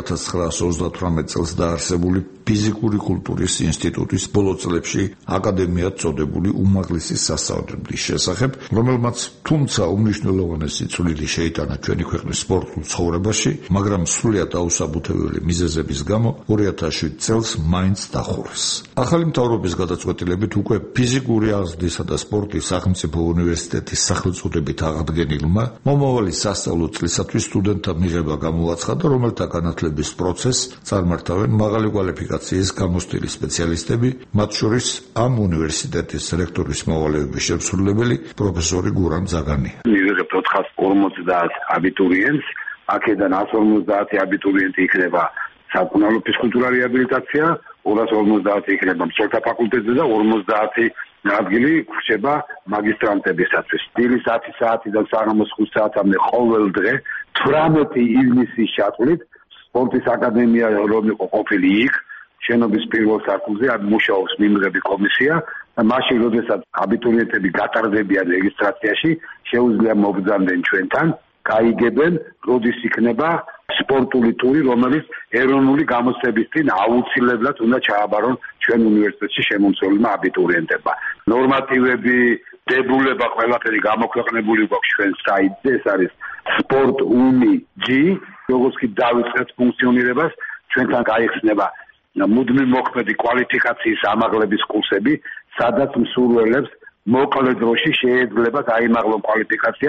1938 წელს დაარსებული ფიზიკური კულტურის ინსტიტუტის ბოლო წლებში აკადემიად წოდებული უმაღლესი სასწავლებლის შესახებ, რომელმაც თუმცა უმნიშვნელოვანესი წვლილი შეიტანა ჩვენი ქვეყნის სპორტულ ცხოვრებაში, მაგრამ სრულიად აუსაბუთებელი მიზეზების გამო 2007 წელს მაინც დახურეს. ახალი მთავრობის გადაწყვეტილებით უკვე ფიზიკური აღზრდისა და სპორტის სახელმწიფო უნივერსიტეტის სახელწოდებით აღდგენილმა მომავალი სასწავლო წლისათვის სტუდენტთა მიღება გამოაცხადა, რომელთა განათლების პროცესს წარმართავენ მაღალი კვალიფიკაციის გამოსტილი სპეციალისტები, მათ შორის ამ უნივერსიტეტის რექტორის მოვალეობის შემსრულებელი პროფესორი გურამ ზაგანი. მივიღებთ 450 აბიტურიენტს, აქედან 150 აბიტურიენტი იქნება საკუნალო ფიზკულტურა რეაბილიტაცია, 250 იქნება მსროლთა ფაკულტეტზე და 50 ადგილი გვხვდება მაგისტრანტებისათვის. დილის 10 საათიდან საღამოს 5 საათამდე ყოველ დღე 18 ივნისის ჩათვლით სპორტის აკადემია რომ იყო ყოფილი იქ შენობის პირველ სართულზე მუშაობს მიმღები კომისია და მაშინ როდესაც აბიტურიენტები გატარდებიან რეგისტრაციაში შეუძლია მობრძანდნენ ჩვენთან გაიგებენ როდის იქნება სპორტული ტური, რომელიც ეროვნული გამოცდების წინ აუცილებლად უნდა ჩააბარონ ჩვენ უნივერსიტეტში შემომწვევმა აბიტურიენტებმა. ნორმატივები, დებულება ყველაფერი გამოქვეყნებული გვაქვს ჩვენ საიტზე, ეს არის sport.uni.g, როგორც კი დავიწყეთ ფუნქციონირებას, ჩვენთან გაიხსნება მუდმივ მოქმედი კვალიფიკაციის ამაღლების კურსები, სადაც მსურველებს მოკლე დროში შეეძლებათ აიმაღლონ კვალიფიკაცია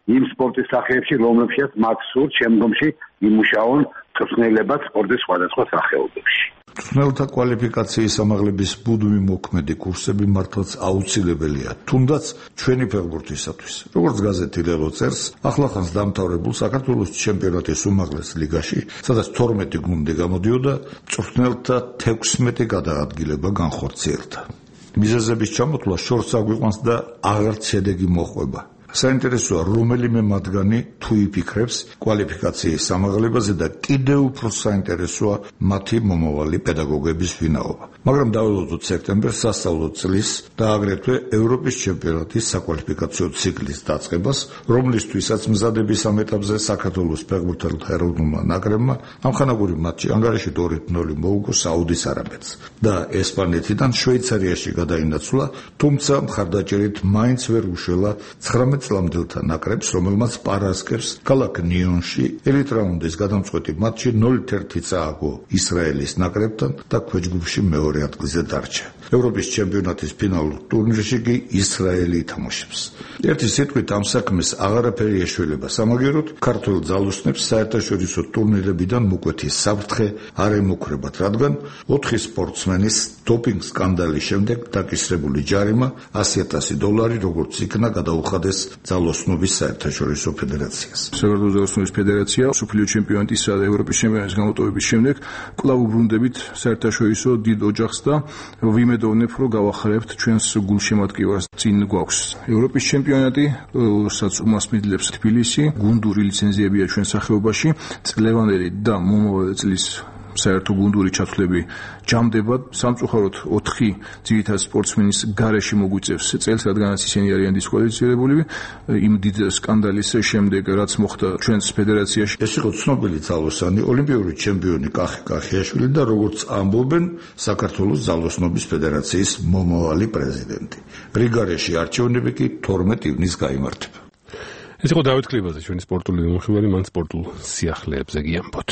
იმ სპორტის სახეებში, რომლებშიც მათ სურთ შემდგომში იმუშაონ მწვრთნელებად სპორტის სხვადასხვა სახეობებში. მწვრთნელთა კვალიფიკაციის ამაღლების ბუდმი მოქმედი კურსები მართლაც აუცილებელია, თუნდაც ჩვენი ფეხბურთისათვის. როგორც გაზეთი ლელო წერს, ახლახანს დამთავრებულ საქართველოს ჩემპიონატის უმაღლეს ლიგაში, სადაც 12 გუნდი გამოდიოდა, მწვრთნელთა 16 გადაადგილება განხორციელდა. მიზეზების ჩამოთვლა შორს აგვიყვანს და აღარც შედეგი მოხვება. საინტერესოა, რომელიმე მათგანი თუ იფიქრებს კვალიფიკაციის ამაღლებაზე და კიდევ უფრო საინტერესოა მათი მომავალი პედაგოგების ვინაობა. მაგრამ დაველოდოთ სექტემბერს სასწავლო წლის და აგრეთვე ევროპის ჩემპიონატის საკვალიფიკაციო ციკლის დაწყებას, რომლისთვისაც მზადების ამ ეტაპზე საქართველოს ფეხბურთელთა ეროვნულმა ნაკრებმა ამხანაგური მატჩი ანგარიში 2-0 მოუგო საუდის არაბეთს და ესპანეთიდან შვეიცარიაში გადაინაცვლა, თუმცა მხარდაჭერით მაინც ვერ უშველა 19 წლამდელთა ნაკრებს, რომელმაც პარასკევს ქალაქ ნიონში ელიტ რაუნდის გადამწყვეტი მატჩი 0-1 წააგო ისრაელის ნაკრებთან და ქვეჯგუფში მეორე ადგილზე დარჩა. ევროპის ჩემპიონატის ფინალურ ტურნირში კი ისრაელი ითამაშებს. ერთი სიტყვით ამ საქმეს აღარაფერი ეშველება სამაგეროთ, ქართველ ძალოსნებს საერთაშორისო ტურნირებიდან მოკვეთის საფრთხე არ ემუქრებათ, რადგან 4 სპორტსმენის დოპინგ სკანდალის შემდეგ დაკისრებული ჯარიმა $100,000, როგორც იქნა გადაუხადეს ძალოსნობის საერთაშორისო ფედერაციას. საქართველოს ძალოსნობის ფედერაცია მსოფლიო ჩემპიონატისა და ევროპის ჩემპიონატის გამოტოვების შემდეგ კვლავ უბრუნდებით საერთაშორისო დიდ ოჯახს და ვიმედოვნებ, რომ გავახარებთ ჩვენს გულშემატკივარს. წინ გვაქვს ევროპის ჩემპიონატი, რომელსაც უმასპინძლებს თბილისი, გუნდური ლიცენზიებია ჩვენ სახეობაში, წლევანდელი და მომავალი წლის საერთო გუნდური ჩათვლები ჯამდება. სამწუხაროდ 4 ძირითად სპორტსმენის გარეშე მოგვიწევს წელს, რადგანაც ისინი არიან დისკვალიფიცირებული იმ დიდ სკანდალის შემდეგ, რაც მოხდა ჩვენს ფედერაციაში. ეს იყო ცნობილი ძალოსანი, ოლიმპიური ჩემპიონი კახი კახიაშვილი და როგორც ამბობენ, საქართველოს ძალოსნობის ფედერაციის მომავალი პრეზიდენტი. რიგარეში არჩევნები კი 12 ივნისს გაიმართება. ეს იყო დავით კრიბაძე, ჩვენი სპორტული მომხმარე, მან სპორტულ სიახლეებზე გიამბოთ.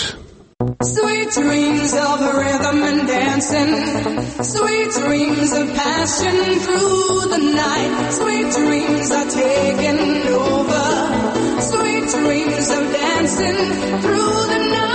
Sweet dreams of rhythm and dancing, sweet dreams of passion through the night, sweet dreams are taking over, sweet dreams of dancing through the night.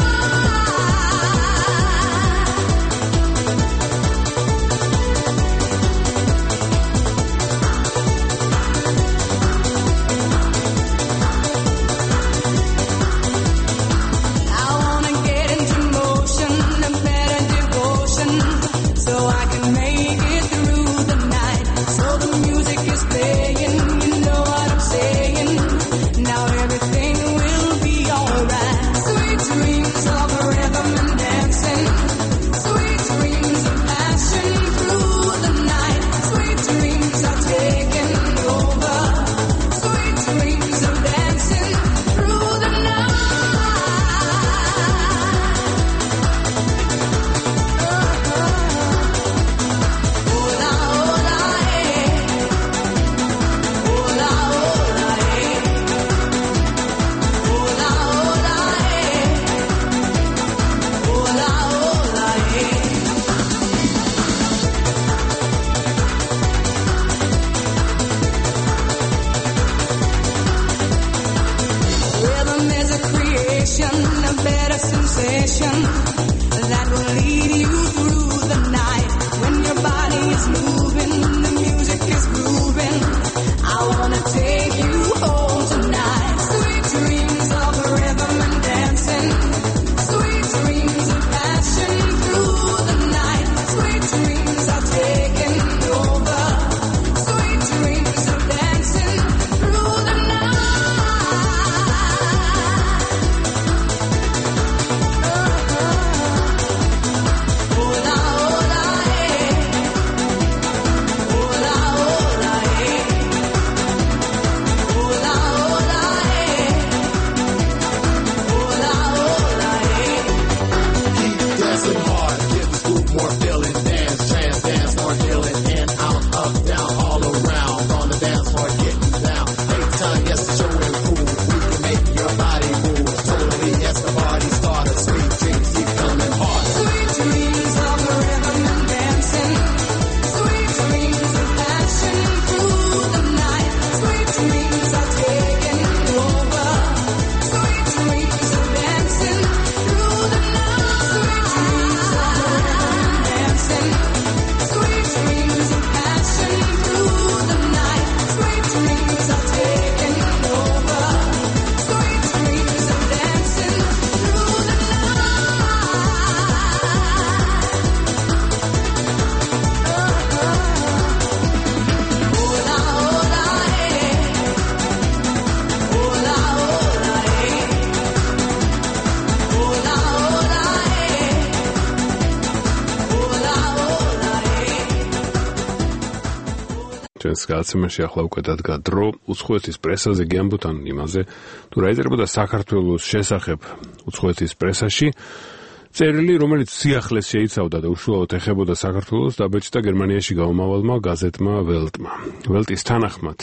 ჩვენს გადაცემაში ახლა უკვე დადგა დრო უცხოეთის პრესაზე გიამბოთ ან იმაზე თუ რა იწერებოდა საქართველოს შესახებ უცხოეთის პრესაში წერილი, რომელიც სიახლეს შეიცავდა და უშუალოდ ეხებოდა საქართველოს, დაბეჭდა გერმანიაში გამომავალმა გაზეთმა ველტმა. ველტის თანახმად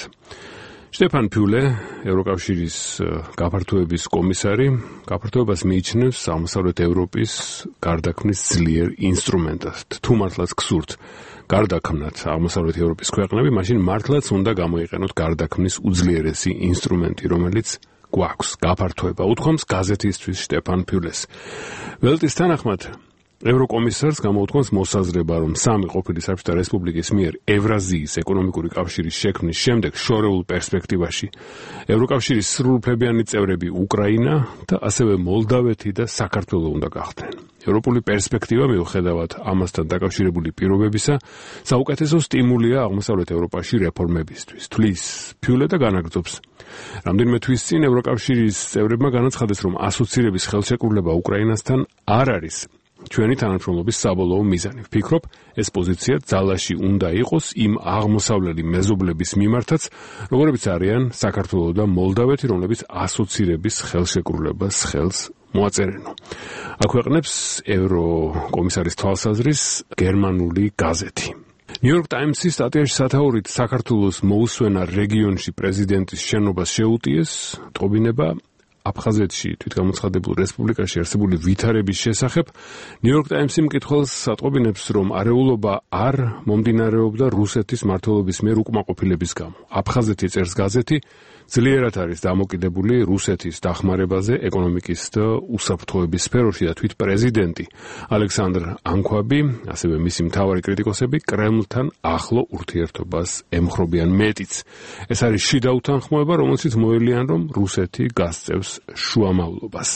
შტეფან ფიულე, ევროკავშირის გაფართოების კომისარი, გაფართოებას მიიჩნევს აღმოსავლეთ ევროპის გარდაქმნის ძლიერ ინსტრუმენტად. თუ მართლაც გსურთ გარდაქმნათ აღმოსავლეთ ევროპის ქვეყნები, მაშინ მართლაც უნდა გამოიყენოთ გარდაქმნის უძლიერესი ინსტრუმენტი, რომელიც გვაქვს გაფართოება, უთქვამს გაზეთისთვის შტეფან ფიულეს. ველტის თანახმად ევროკომისარს გამოუთქვამს მოსაზრება, რომ სამი ყოფილი საბჭოთა რესპუბლიკის მიერ ევრაზიის ეკონომიკური კავშირის შექმნის შემდეგ შორეულ პერსპექტივაში ევროკავშირის სრულუფლებიანი წევრები უკრაინა და ასევე მოლდავეთი და საქართველო უნდა გახდნენ. ევროპული პერსპექტივა მიუხედავად ამასთან დაკავშირებული პირობებისა, საუკეთესო სტიმულია აღმოსავლეთ ევროპაში რეფორმებისთვის. თვლის ფიულე და განაგრძობს. რამდენიმე თვის წინ ევროკავშირის წევრებმა განაცხადეს, რომ ასოცირების ხელშეკრულება უკრაინასთან არ არის ჩვენი თანამშრომლობის საბოლოო მიზანი. ვფიქრობ, ეს პოზიცია ძალაში უნდა იყოს იმ აღმოსავლელი მეზობლების მიმართაც, როგორებიც არიან საქართველო და მოლდავეთი, რომლებიც ასოცირების ხელშეკრულებას ხელს მოაწერენო. აქვეყნებს ევროკომისარის თვალსაზრის გერმანული გაზეთი. New York Times-ის სტატიაში სათაურით საქართველოს მოუსვენა რეგიონში პრეზიდენტის შენობას შეუტიეს ტყობინება აფხაზეთში თვითგამოცხადებულ რესპუბლიკაში არსებული ვითარების შესახებ. New York Times-ი მკითხველს ატყობინებს, რომ არეულობა არ მომდინარეობდა რუსეთის მმართველობის მიერ უკმაყოფილების გამო. აფხაზეთი წერს გაზეთი ძლიერად არის დამოკიდებული რუსეთის დახმარებაზე ეკონომიკის და უსაფრთხოების სფეროში და თვით პრეზიდენტი ალექსანდრ ანქვაბი, ასევე მისი მთავარი კრიტიკოსები კრემლთან ახლო ურთიერთობას ემხრობიან მეტიც. ეს არის შიდა უთანხმოება, რომელშიც მოელიან, რომ რუსეთი გასწევს შუამავლობას.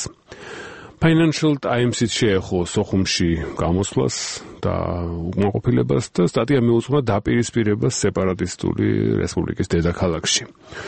Financial Times-იც შეეხო სოხუმში გამოსვლას და უკმაყოფილებას და სტატია მიუძღვნა დაპირისპირებას სეპარატისტული რესპუბლიკის დედაქალაქში.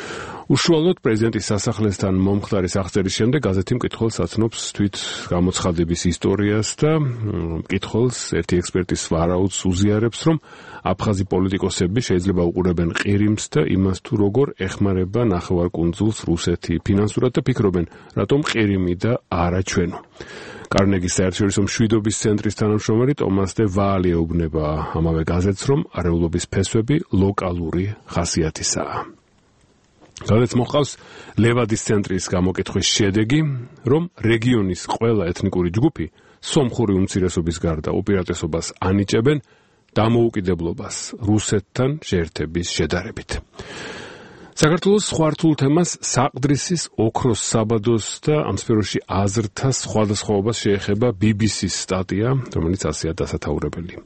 უშუალოდ პრეზიდენტის სასახლესთან მომხდარის აღწერის შემდეგ გაზეთი მკითხველს აცნობს თვით გამოცხადების ისტორიას და მკითხველს ერთი ექსპერტის ვარაუდს უზიარებს, რომ აფხაზი პოლიტიკოსები შეიძლება უყურებენ ყირიმს და იმას თუ როგორ ეხმარება ნახევარკუნძულს რუსეთი ფინანსურად და ფიქრობენ, რატომ ყირიმი და არა ჩვენო. კარნეგის საერთაშორისო მშვიდობის ცენტრის თანამშრომელი ტომას დე ვალე ეუბნება ამავე გაზეთს, რომ არეულობის ფესვები ლოკალური ხასიათისაა. გაზეთს მოყავს ლევადის ცენტრის გამოკითხვის შედეგი, რომ რეგიონის ყველა ეთნიკური ჯგუფი სომხური უმცირესობის გარდა უპირატესობას ანიჭებენ დამოუკიდებლობას რუსეთთან შეერთების შედარებით. საქართველოს სხვა რთულ თემას საყდრისის ოქროს საბადოს და ამ სფეროში აზრთა სხვადასხვაობას შეეხება BBC-ის სტატია, რომელიც ასეა დასათაურებელი.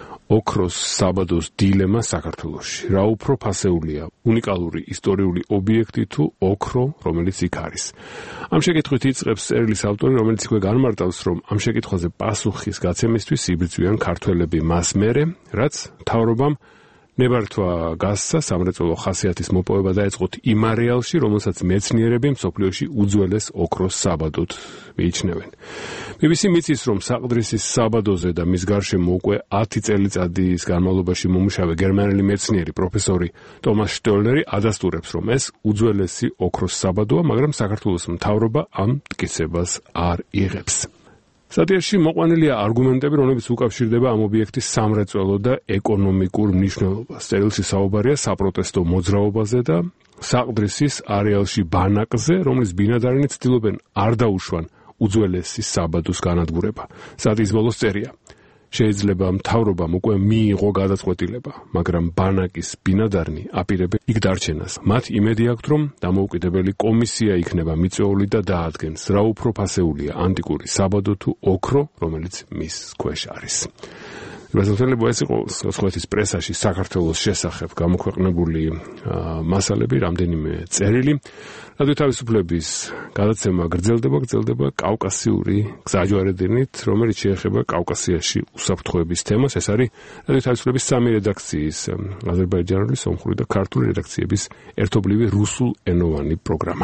ოქროს საბადოს დილემა საქართველოში. რა უფრო ფასეულია უნიკალური ისტორიული ობიექტი თუ ოქრო, რომელიც იქ არის. ამ შეკითხვით იწყებს წერილის ავტორი, რომელიც იქვე განმარტავს, რომ ამ შეკითხვაზე პასუხის გაცემისთვის იბრძვიან ქართველები მას მერე, რაც მთავრობამ ნებართვა გასცა სამრეწველო ხასიათის მოპოვება დაეწყოთ იმ არეალში, რომელსაც მეცნიერები მსოფლიოში უძველეს ოქროს საბადოდ მიიჩნევენ. BBC მიცის, რომ საყდრისის საბადოზე და მის გარშემო უკვე 10 წელიწადის განმავლობაში მომუშავე გერმანელი მეცნიერი პროფესორი ტომას შტოლერი ადასტურებს, რომ ეს უძველესი ოქროს საბადოა, მაგრამ საქართველოს მთავრობა ამ მტკიცებას არ იღებს. სტატიაში მოყვანილია არგუმენტები, რომლებიც უკავშირდება ამ ობიექტის სამრეწველო და ეკონომიკურ მნიშვნელობას. წერილში საუბარია საპროტესტო მოძრაობაზე და საყდრისის არეალში ბანაკზე, რომლის ბინადარნი ცდილობენ არ დაუშვან უძველესი საბადოს განადგურება. სტატიის ბოლოს წერია: შეიძლება მთავრობამ უკვე მიიღო გადაწყვეტილება, მაგრამ ბანაკის ბინადარნი აპირებენ იქ დარჩენას. მათ იმედი აქვთ, რომ დამოუკიდებელი კომისია იქნება მიწვეული და დაადგენს, რა უფრო ფასეულია ანტიკური საბადო თუ ოქრო, რომელიც მის ქვეშ არის. Bazătările ეს იყო სხვაეთის პრესაში საქართველოს შესახებ გამოქვეყნებული მასალები, რამდენიმე წერილი. რადიო თავისუფლების გადაცემა გრძელდება კავკასიური გზაჯვარედინით, რომელიც შეეხება კავკასიაში უსაფრთხოების თემას. ეს არის რადიო თავისუფლების სამი რედაქციის, აზერბაიჯანული, სომხური და ქართული რედაქციების ერთობლივი რუსულ ენოვანი პროგრამა.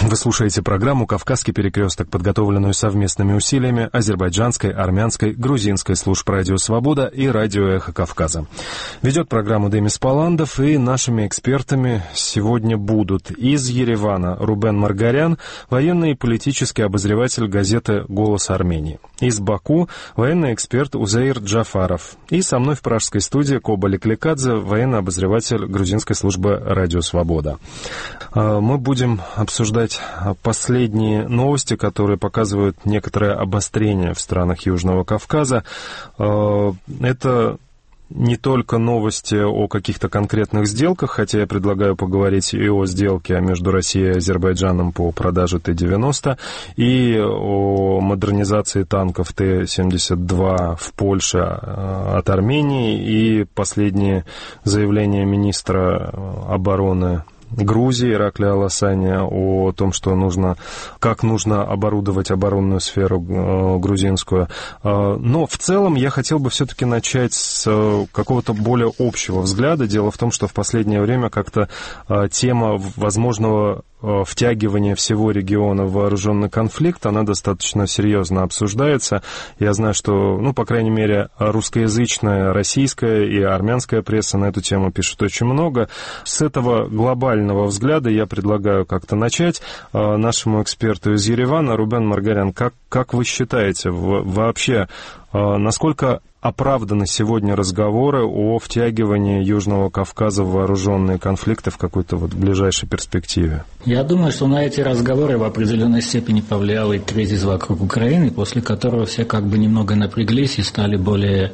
Вы слушаете программу «Кавказский перекресток», подготовленную совместными усилиями азербайджанской, армянской, грузинской служб «Радио Свобода» и «Радио Эхо Кавказа». Ведет программу Демис Паландов, и нашими экспертами сегодня будут из Еревана Рубен Маргарян, военный и политический обозреватель газеты «Голос Армении». Из Баку военный эксперт Узаир Джафаров. И со мной в пражской студии Коба Леклекадзе, военный обозреватель грузинской службы «Радио Свобода». Мы будем обсуждать последние новости, которые показывают некоторое обострение в странах Южного Кавказа. Это не только новости о каких-то конкретных сделках, хотя я предлагаю поговорить и о сделке между Россией и Азербайджаном по продаже Т-90, и о модернизации танков Т-72 в Польше от Армении, и последние заявления министра обороны Грузии Ираклия Аласаня о том, что как нужно оборудовать оборонную сферу грузинскую. Но в целом я хотел бы все-таки начать с какого-то более общего взгляда. Дело в том, что в последнее время как-то тема возможного втягивания всего региона в вооруженный конфликт, она достаточно серьезно обсуждается. Я знаю, что, по крайней мере, русскоязычная, российская и армянская пресса на эту тему пишут очень много. С этого глобального взгляда я предлагаю как-то начать. Нашему эксперту из Еревана, Рубен Маргарян, как вы считаете, вообще, насколько оправданы сегодня разговоры о втягивании Южного Кавказа в вооруженные конфликты в какой-то ближайшей перспективе? Я думаю, что на эти разговоры в определенной степени повлиял и кризис вокруг Украины, после которого все немного напряглись и стали более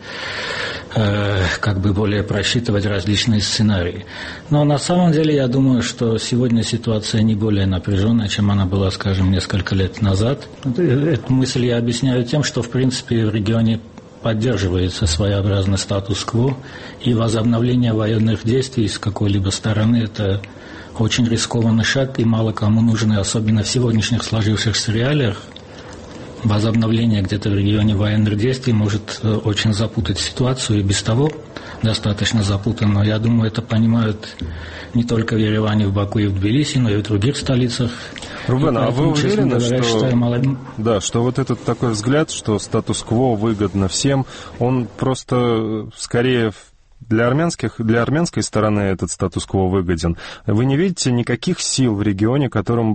просчитывать различные сценарии. Но на самом деле я думаю, что сегодня ситуация не более напряженная, чем она была, несколько лет назад. Эту мысль я объясняю тем, что в принципе в регионе поддерживается своеобразный статус-кво, и возобновление военных действий с какой-либо стороны – это очень рискованный шаг и мало кому нужен, особенно в сегодняшних сложившихся реалиях. Возобновление где-то в регионе военных действий может очень запутать ситуацию, и без того достаточно запутанно. Я думаю, это понимают не только в Ереване, в Баку и в Тбилиси, но и в других столицах. Рубен, а вы уверены, что вот этот такой взгляд, что статус-кво выгодно всем, он просто скорее для армянской стороны этот статус-кво выгоден? Вы не видите никаких сил в регионе, которым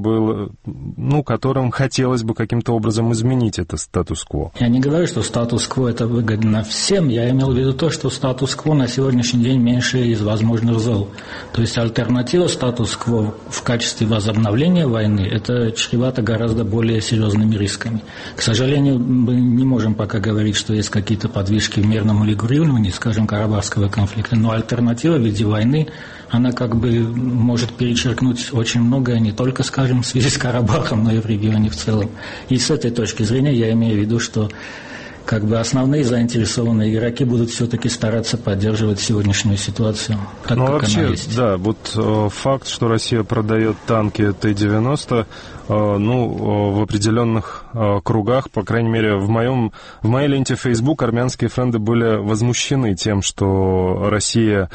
хотелось бы каким-то образом изменить это статус-кво? Я не говорю, что статус-кво это выгодно всем. Я имел в виду то, что статус-кво на сегодняшний день меньше из возможных зол. То есть альтернатива статус-кво в качестве возобновления войны это чревато гораздо более серьезными рисками. К сожалению, мы не можем пока говорить, что есть какие-то подвижки в мирном урегулировании, Карабахского конфликта, но альтернатива в виде войны, она может перечеркнуть очень многое, не только, в связи с Карабахом, но и в регионе в целом. И с этой точки зрения я имею в виду, что основные заинтересованные игроки будут все-таки стараться поддерживать сегодняшнюю ситуацию, так как она есть. Да, факт, что Россия продает танки Т-90, в определенных кругах, по крайней мере, в моей ленте Facebook армянские френды были возмущены тем, что Россия,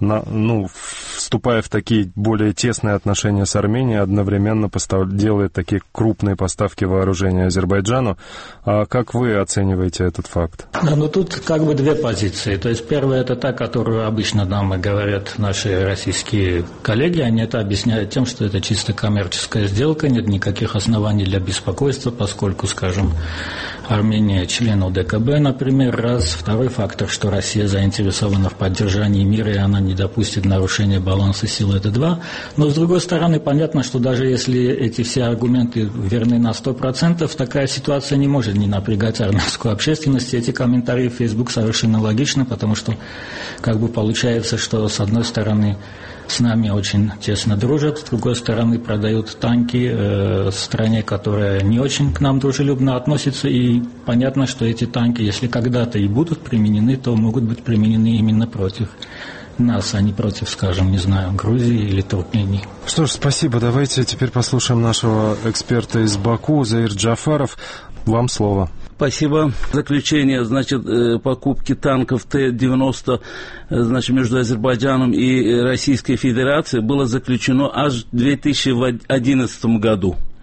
вступая в такие более тесные отношения с Арменией, одновременно делает такие крупные поставки вооружения Азербайджану. А как вы оцениваете этот факт? Тут две позиции. То есть первая это та, которую обычно нам говорят наши российские коллеги. Они это объясняют тем, что это чисто коммерческая сделка, нет никаких оснований для беспокойства, поскольку, Армения член ОДКБ, например, раз. Второй фактор, что Россия заинтересована в поддержании мира, и она не допустит нарушения баланса сил, это два. Но, с другой стороны, понятно, что даже если эти все аргументы верны на 100%, такая ситуация не может не напрягать армянскую общественность. Эти комментарии в Facebook совершенно логичны, потому что получается, что с одной стороны с нами очень тесно дружат, с другой стороны продают танки стране, которая не очень к нам дружелюбно относится, и понятно, что эти танки, если когда-то и будут применены, то могут быть применены именно против нас, а не против, Грузии или Туркмении. Что ж, спасибо. Давайте теперь послушаем нашего эксперта из Баку, Узаир Джафаров. Вам слово. Спасибо. Заключение, покупки танков Т-90, между Азербайджаном и Российской Федерацией было заключено аж в 2011 году.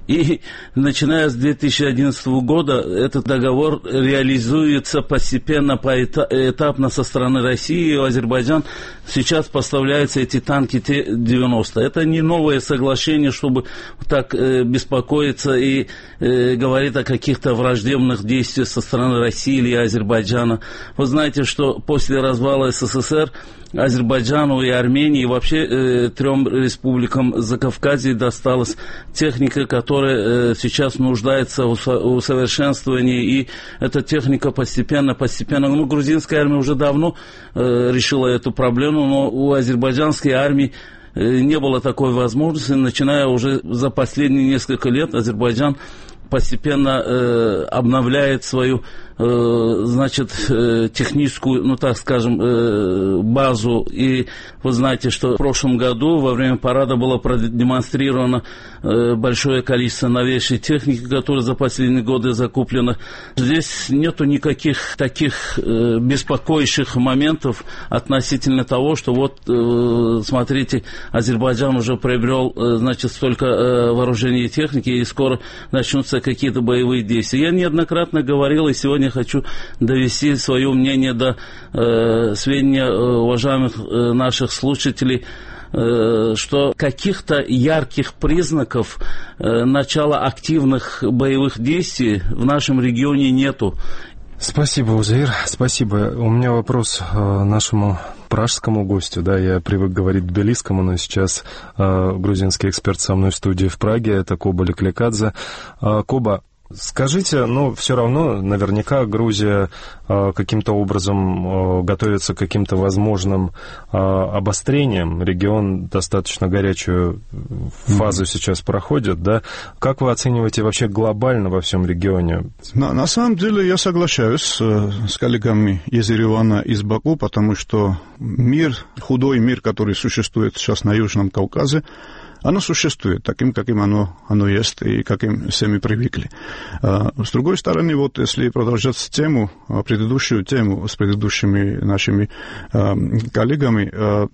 И начиная с 2011 года этот договор реализуется постепенно, поэтапно со стороны России, и в Азербайджан сейчас поставляются эти танки Т-90. Это не новое соглашение, чтобы так беспокоиться и говорить о каких-то враждебных действиях со стороны России или Азербайджана. Вы знаете, что после развала СССР Азербайджану и Армении, и вообще трем республикам Закавказья досталась техника, которая сейчас нуждается в усовершенствовании, и эта техника постепенно, ну, грузинская армия уже давно решила эту проблему, но у азербайджанской армии не было такой возможности, начиная уже за последние несколько лет Азербайджан постепенно обновляет свою, значит, техническую, ну так скажем, базу. И вы знаете, что в прошлом году во время парада было продемонстрировано большое количество новейшей техники, которая за последние годы закуплена. Здесь нету никаких таких беспокоящих моментов относительно того, что вот, смотрите, Азербайджан уже приобрел, значит, столько вооружений и техники, и скоро начнутся какие-то боевые действия. Я неоднократно говорил, и сегодня хочу довести свое мнение до сведения уважаемых наших слушателей, что каких-то ярких признаков начала активных боевых действий в нашем регионе нету. Спасибо, Узаир, спасибо. У меня вопрос нашему пражскому гостю, да, я привык говорить тбилисскому, но сейчас грузинский эксперт со мной в студии в Праге, это Коба Леклекадзе. Коба, скажите, ну, все равно наверняка Грузия каким-то образом готовится к каким-то возможным обострениям. Регион достаточно горячую фазу сейчас проходит, да? Как вы оцениваете вообще глобально во всем регионе? На самом деле я соглашаюсь с коллегами из Еревана и из Баку, потому что мир, худой мир, который существует сейчас на Южном Кавказе, оно существует таким, каким оно есть, и каким все мы привыкли. С другой стороны, вот если продолжать тему, предыдущую тему с предыдущими нашими коллегами,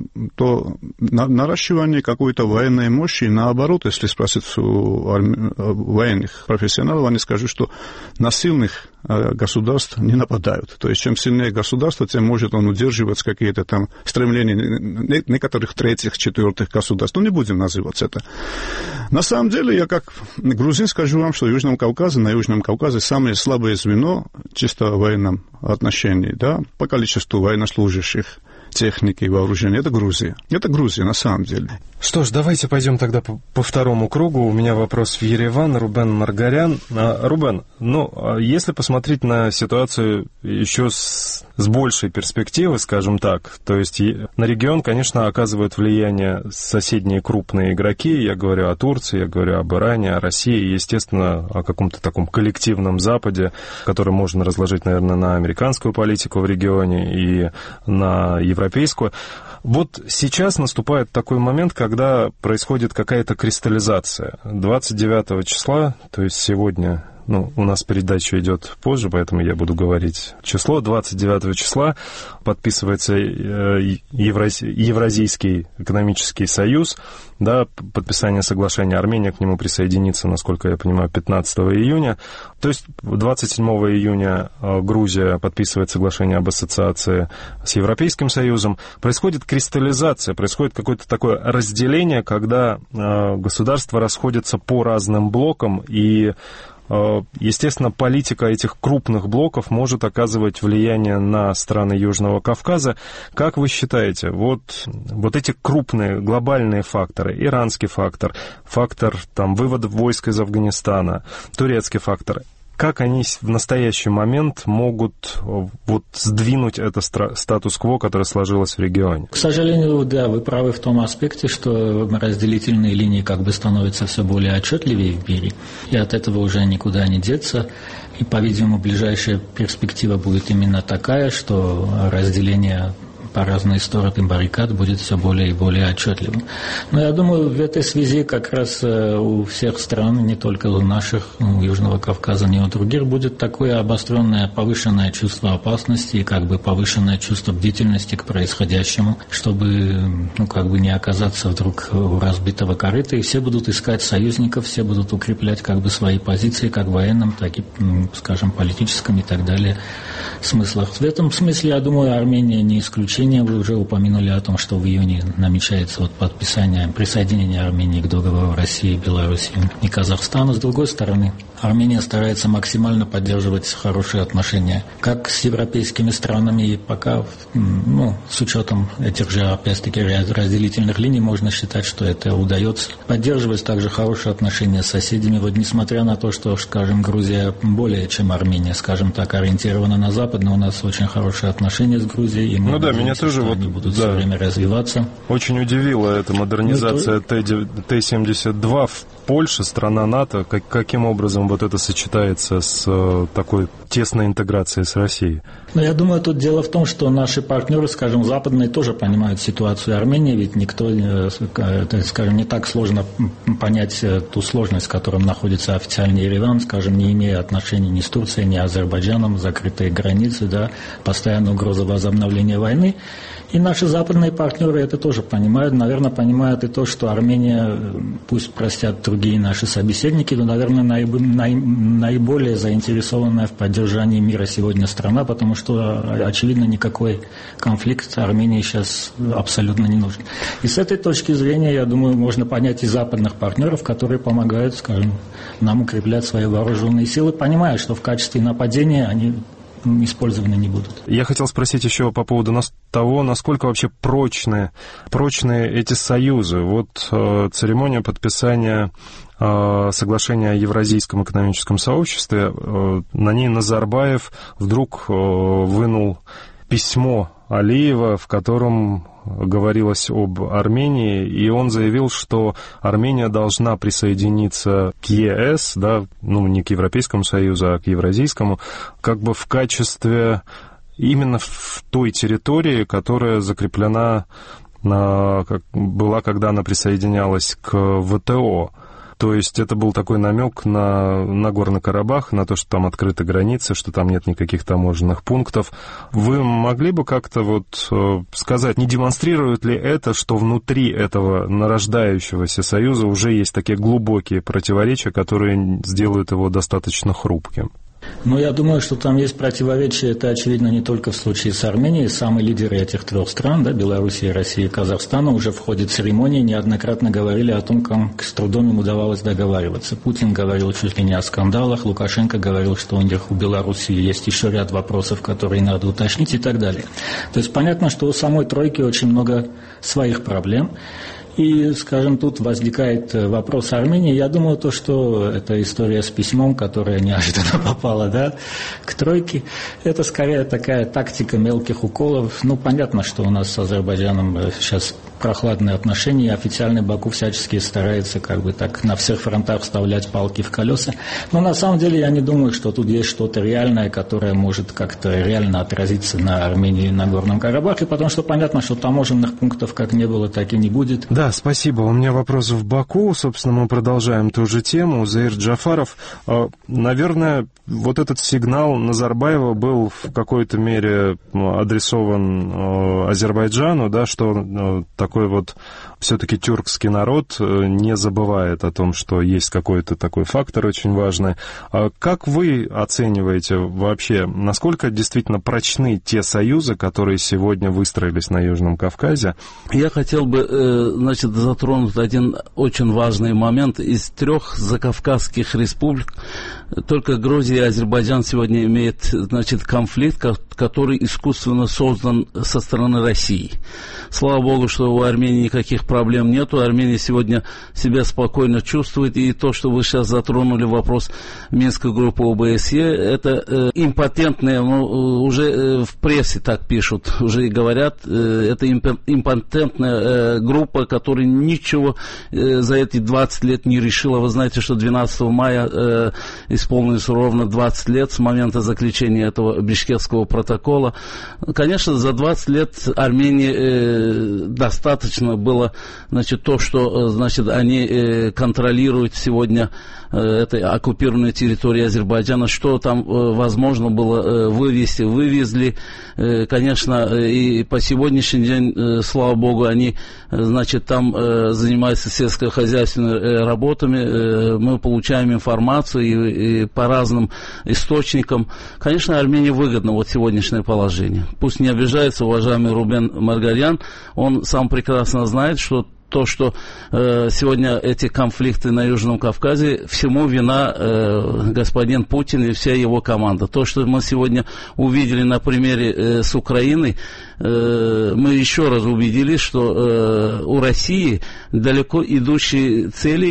то наращивание какой-то военной мощи, наоборот, если спросить у военных профессионалов, они скажут, что на сильных государств не нападают. То есть, чем сильнее государство, тем может он удерживать какие-то там стремления некоторых третьих, четвертых государств. Ну, не будем называть это. На самом деле, я как грузин скажу вам, что на Южном Кавказе самое слабое звено чисто в военном отношении, да, по количеству военнослужащих, техники и вооружения. Это Грузия. Это Грузия на самом деле. Что ж, давайте пойдем тогда по второму кругу. У меня вопрос в Ереван. Рубен Маргарян. Рубен, ну, если посмотреть на ситуацию еще с большей перспективы, скажем так, то есть на регион, конечно, оказывают влияние соседние крупные игроки. Я говорю о Турции, я говорю об Иране, о России, и, естественно, о каком-то таком коллективном Западе, который можно разложить, наверное, на американскую политику в регионе и на европейскую. Вот сейчас наступает такой момент, когда происходит какая-то кристаллизация. 29 числа, то есть сегодня, ну, у нас передача идет позже, поэтому я буду говорить число. 29 числа подписывается Евразийский экономический союз, да, подписание соглашения. Армения к нему присоединится, насколько я понимаю, 15 июня. То есть 27 июня Грузия подписывает соглашение об ассоциации с Европейским Союзом. Происходит кристаллизация, происходит какое-то такое разделение, когда государства расходятся по разным блокам, и естественно, политика этих крупных блоков может оказывать влияние на страны Южного Кавказа. Как вы считаете, вот эти крупные глобальные факторы, иранский фактор, фактор там, вывода войск из Афганистана, турецкий фактор, как они в настоящий момент могут вот сдвинуть это статус-кво, которое сложилось в регионе? К сожалению, да, вы правы в том аспекте, что разделительные линии как бы становятся все более отчетливее в мире, и от этого уже никуда не деться. И, по-видимому, ближайшая перспектива будет именно такая, что разделение по разные стороны баррикад будет все более и более отчетливым. Но я думаю, в этой связи как раз у всех стран, не только у наших, у Южного Кавказа, не у других, будет такое обостренное, повышенное чувство опасности и как бы повышенное чувство бдительности к происходящему, чтобы не оказаться вдруг у разбитого корыта, и все будут искать союзников, все будут укреплять как бы свои позиции, как в военном, так и, скажем, политическом и так далее смыслах. В этом смысле, я думаю, Армения не исключение. Вы уже упомянули о том, что в июне намечается присоединение Армении к договору России, Беларуси и Казахстана. С другой стороны, Армения старается максимально поддерживать хорошие отношения как с европейскими странами, и пока, с учетом этих же, опять-таки, разделительных линий, можно считать, что это удается. Поддерживать также хорошие отношения с соседями. Вот несмотря на то, что, скажем, Грузия более чем Армения, скажем так, ориентирована на Запад, но у нас очень хорошие отношения с Грузией, и мы меня тоже они будут все время развиваться. Очень удивила эта модернизация Т-72 в Польше, страна НАТО. Каким образом вот это сочетается с такой тесной интеграцией с Россией? Я думаю, тут дело в том, что наши партнеры, скажем, западные, тоже понимают ситуацию Армении, ведь никто, скажем, не так сложно понять ту сложность, в которой находится официальный Ереван, скажем, не имея отношений ни с Турцией, ни с Азербайджаном, закрытые границы, да, постоянная угроза возобновления войны. И наши западные партнеры это тоже понимают. Наверное, понимают и то, что Армения, пусть простят другие наши собеседники, но, наверное, наиболее заинтересованная в поддержании мира сегодня страна, потому что, очевидно, никакой конфликт Армении сейчас абсолютно не нужен. И с этой точки зрения, я думаю, можно понять и западных партнеров, которые помогают, скажем, нам укреплять свои вооруженные силы, понимая, что в качестве нападения они использованы не будут. Я хотел спросить еще по поводу того, насколько вообще прочные эти союзы. Вот церемония подписания соглашения о Евразийском экономическом сообществе, на ней Назарбаев вдруг вынул письмо Алиева, в котором говорилось об Армении, и он заявил, что Армения должна присоединиться к ЕС, да, не к Европейскому Союзу, а к Евразийскому, как бы в качестве именно в той территории, которая закреплена была, когда она присоединялась к ВТО. То есть это был такой намек на Нагорный Карабах, на то, что там открыты границы, что там нет никаких таможенных пунктов. Вы могли бы как-то сказать, не демонстрирует ли это, что внутри этого нарождающегося союза уже есть такие глубокие противоречия, которые сделают его достаточно хрупким? Я думаю, что там есть противоречия, это очевидно не только в случае с Арменией. Самые лидеры этих трех стран, да, Белоруссии, России и Казахстана, уже в ходе церемонии неоднократно говорили о том, как с трудом им удавалось договариваться. Путин говорил чуть ли не о скандалах, Лукашенко говорил, что у них, у Белоруссии есть еще ряд вопросов, которые надо уточнить и так далее. То есть понятно, что у самой тройки очень много своих проблем. И, скажем, тут возникает вопрос Армении. Я думаю, что эта история с письмом, которая неожиданно попала, да, к тройке, это скорее такая тактика мелких уколов. Понятно, что у нас с Азербайджаном сейчас прохладные отношения, и официальный Баку всячески старается так на всех фронтах вставлять палки в колеса. Но на самом деле я не думаю, что тут есть что-то реальное, которое может как-то реально отразиться на Армении и Нагорном Карабахе, потому что понятно, что таможенных пунктов как не было, так и не будет. Да, спасибо. У меня вопрос в Баку. Собственно, мы продолжаем ту же тему. Заир Джафаров. Наверное, вот этот сигнал Назарбаева был в какой-то мере адресован Азербайджану, да, что такой все-таки тюркский народ не забывает о том, что есть какой-то такой фактор очень важный. Как вы оцениваете вообще, насколько действительно прочны те союзы, которые сегодня выстроились на Южном Кавказе? Я хотел бы, затронуть один очень важный момент. Из 3 закавказских республик только Грузия и Азербайджан сегодня имеют, конфликт, который искусственно создан со стороны России. Слава Богу, что у у Армении никаких проблем нету. Армения сегодня себя спокойно чувствует. И то, что вы сейчас затронули вопрос Минской группы ОБСЕ, это импотентные, уже в прессе так пишут, уже и говорят, это импотентная группа, которая ничего за эти 20 лет не решила. Вы знаете, что 12 мая исполнилось ровно 20 лет с момента заключения этого Бишкекского протокола. Конечно, за 20 лет Армении достаточно было, значит, то, что, значит, они контролируют сегодня этой оккупированной территории Азербайджана, что там возможно было вывести, вывезли. Конечно, и по сегодняшний день, слава богу, они, значит, там занимаются сельскохозяйственными работами, мы получаем информацию и по разным источникам. Конечно, Армении выгодно вот сегодняшнее положение. Пусть не обижается уважаемый Рубен Маргарян, он сам прекрасно знает, что то, что сегодня эти конфликты на Южном Кавказе, всему вина господин Путин и вся его команда. То, что мы сегодня увидели на примере с Украиной, мы еще раз убедились, что у России далеко идущие цели,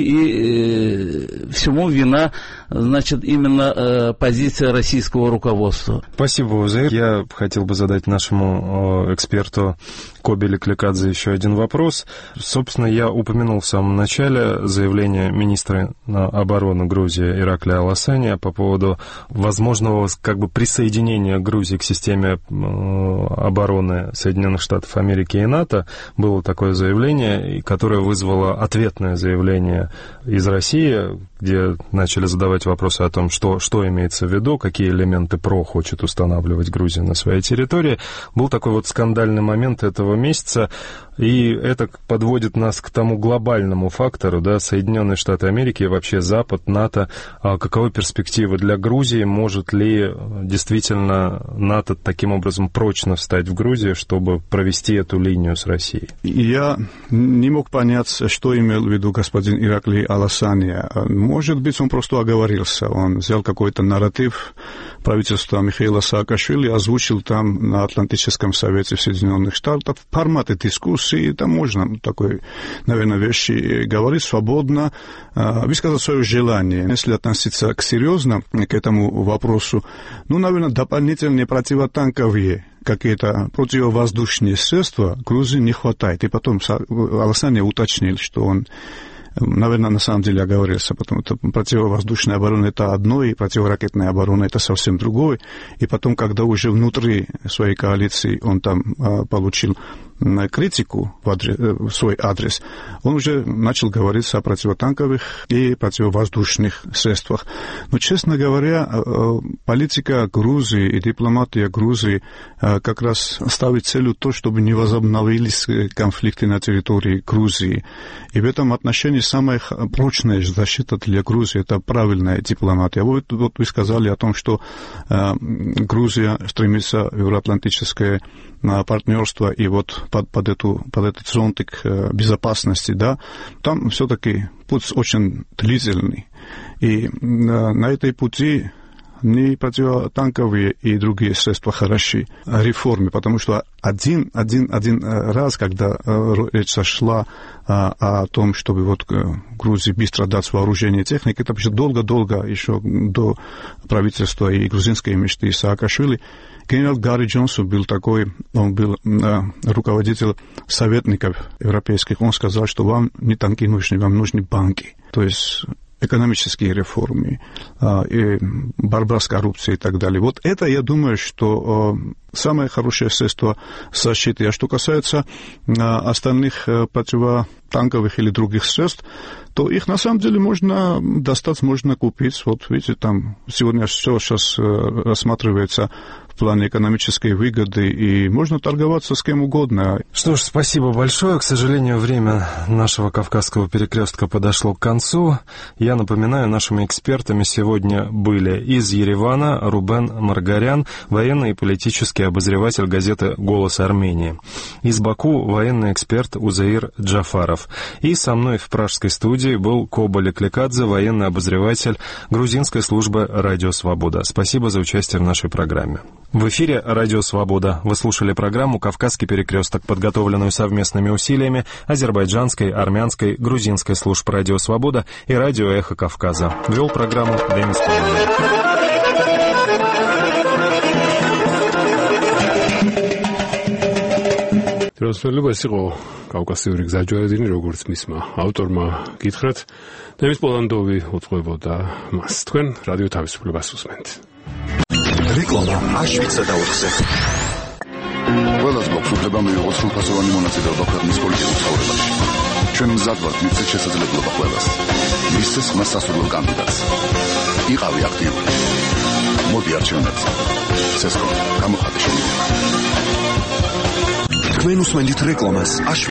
и всему вина, значит, именно позиция российского руководства. Спасибо, Узаир. Я хотел бы задать нашему эксперту Кобеле Клекадзе еще один вопрос. Собственно, я упомянул в самом начале заявление министра обороны Грузии Ираклия Аласания по поводу возможного как бы присоединения Грузии к системе обороны Соединенных Штатов Америки и НАТО. Было такое заявление, которое вызвало ответное заявление из России, где начали задавать вопросы о том, что имеется в виду, какие элементы ПРО хочет устанавливать Грузия на своей территории. Был такой вот скандальный момент этого месяца, и это подводит нас к тому глобальному фактору, да, Соединенные Штаты Америки и вообще Запад, НАТО. Каковы перспективы для Грузии? Может ли действительно НАТО таким образом прочно встать в Грузии, чтобы провести эту линию с Россией? Я не мог понять, что имел в виду господин Ираклий Аласания. Может быть, он просто оговорился. Он взял какой-то нарратив правительства Михаила Саакашвили, озвучил там на Атлантическом совете Соединенных Штатов в формате дискуссии. Там можно такой, наверное, вещи говорить свободно, высказать свое желание. Если относиться серьезно к этому вопросу, наверное, дополнительные противотанковые какие-то противовоздушные средства Грузии не хватает. И потом Аласания уточнил, что он, наверное, на самом деле оговорился, потому что противовоздушная оборона – это одно, и противоракетная оборона – это совсем другое. И потом, когда уже внутри своей коалиции он там получил критику в свой адрес, он уже начал говорить о противотанковых и противовоздушных средствах. Но, честно говоря, политика Грузии и дипломатия Грузии как раз ставит целью то, чтобы не возобновились конфликты на территории Грузии. И в этом отношении самая прочная защита для Грузии – это правильная дипломатия. Вот вы сказали о том, что Грузия стремится в евроатлантическое партнерство и вот под этот зонтик безопасности, да, там все-таки путь очень длительный. И на этой пути не противотанковые и другие средства хороши реформе, потому что один раз, когда речь зашла о том, чтобы вот Грузии быстро дать вооружение и технику, это еще долго-долго, еще до правительства и грузинской мечты Саакашвили, генерал Гарри Джонсон был такой, он был руководитель советников европейских, он сказал, что вам не танки нужны, вам нужны банки. То есть экономические реформы, и борьба с коррупцией и так далее. Вот это, я думаю, что самое хорошее средство защиты. А что касается остальных противотанковых или других средств, то их на самом деле можно достать, можно купить. Вот видите, там сегодня все сейчас рассматривается в плане экономической выгоды, и можно торговаться с кем угодно. Что ж, спасибо большое. К сожалению, время нашего Кавказского перекрестка подошло к концу. Я напоминаю, нашими экспертами сегодня были из Еревана Рубен Маргарян, военный и политический обозреватель газеты «Голос Армении». Из Баку военный эксперт Узаир Джафаров. И со мной в пражской студии был Кобеле Клекадзе, военный обозреватель грузинской службы «Радио Свобода». Спасибо за участие в нашей программе. В эфире «Радио Свобода». Вы слушали программу «Кавказский перекресток», подготовленную совместными усилиями азербайджанской, армянской, грузинской служб «Радио Свобода» и радио «Эхо Кавказа». Вел программу Демис Павлович. Трансферлება ეს იყო კავკასიური გზაჯვარედინი, როგორც მისმა ავტორმა გითხრათ. დემის პოლანდოვი უძღვებოდა მას. თქვენ რადიო თავისუფლებას უსმენთ. რეკლამა აშვიცა და 4-ზე. ყველას გვაქვს უფლება მიიღოს სრულფასოვანი მონაწილეობა ქვეყნის პოლიტიკურ ცხოვრებაში. ჩვენ მზად ვართ მისცეთ შესაძლებლობა ყველას. მისცეს ხმა სასურველ კანდიდატს. იყავი აქტიური. მოდი არჩევნებზე. ცესკო, გამოხატე შენი. თქვენ უსმენთ რეკლამას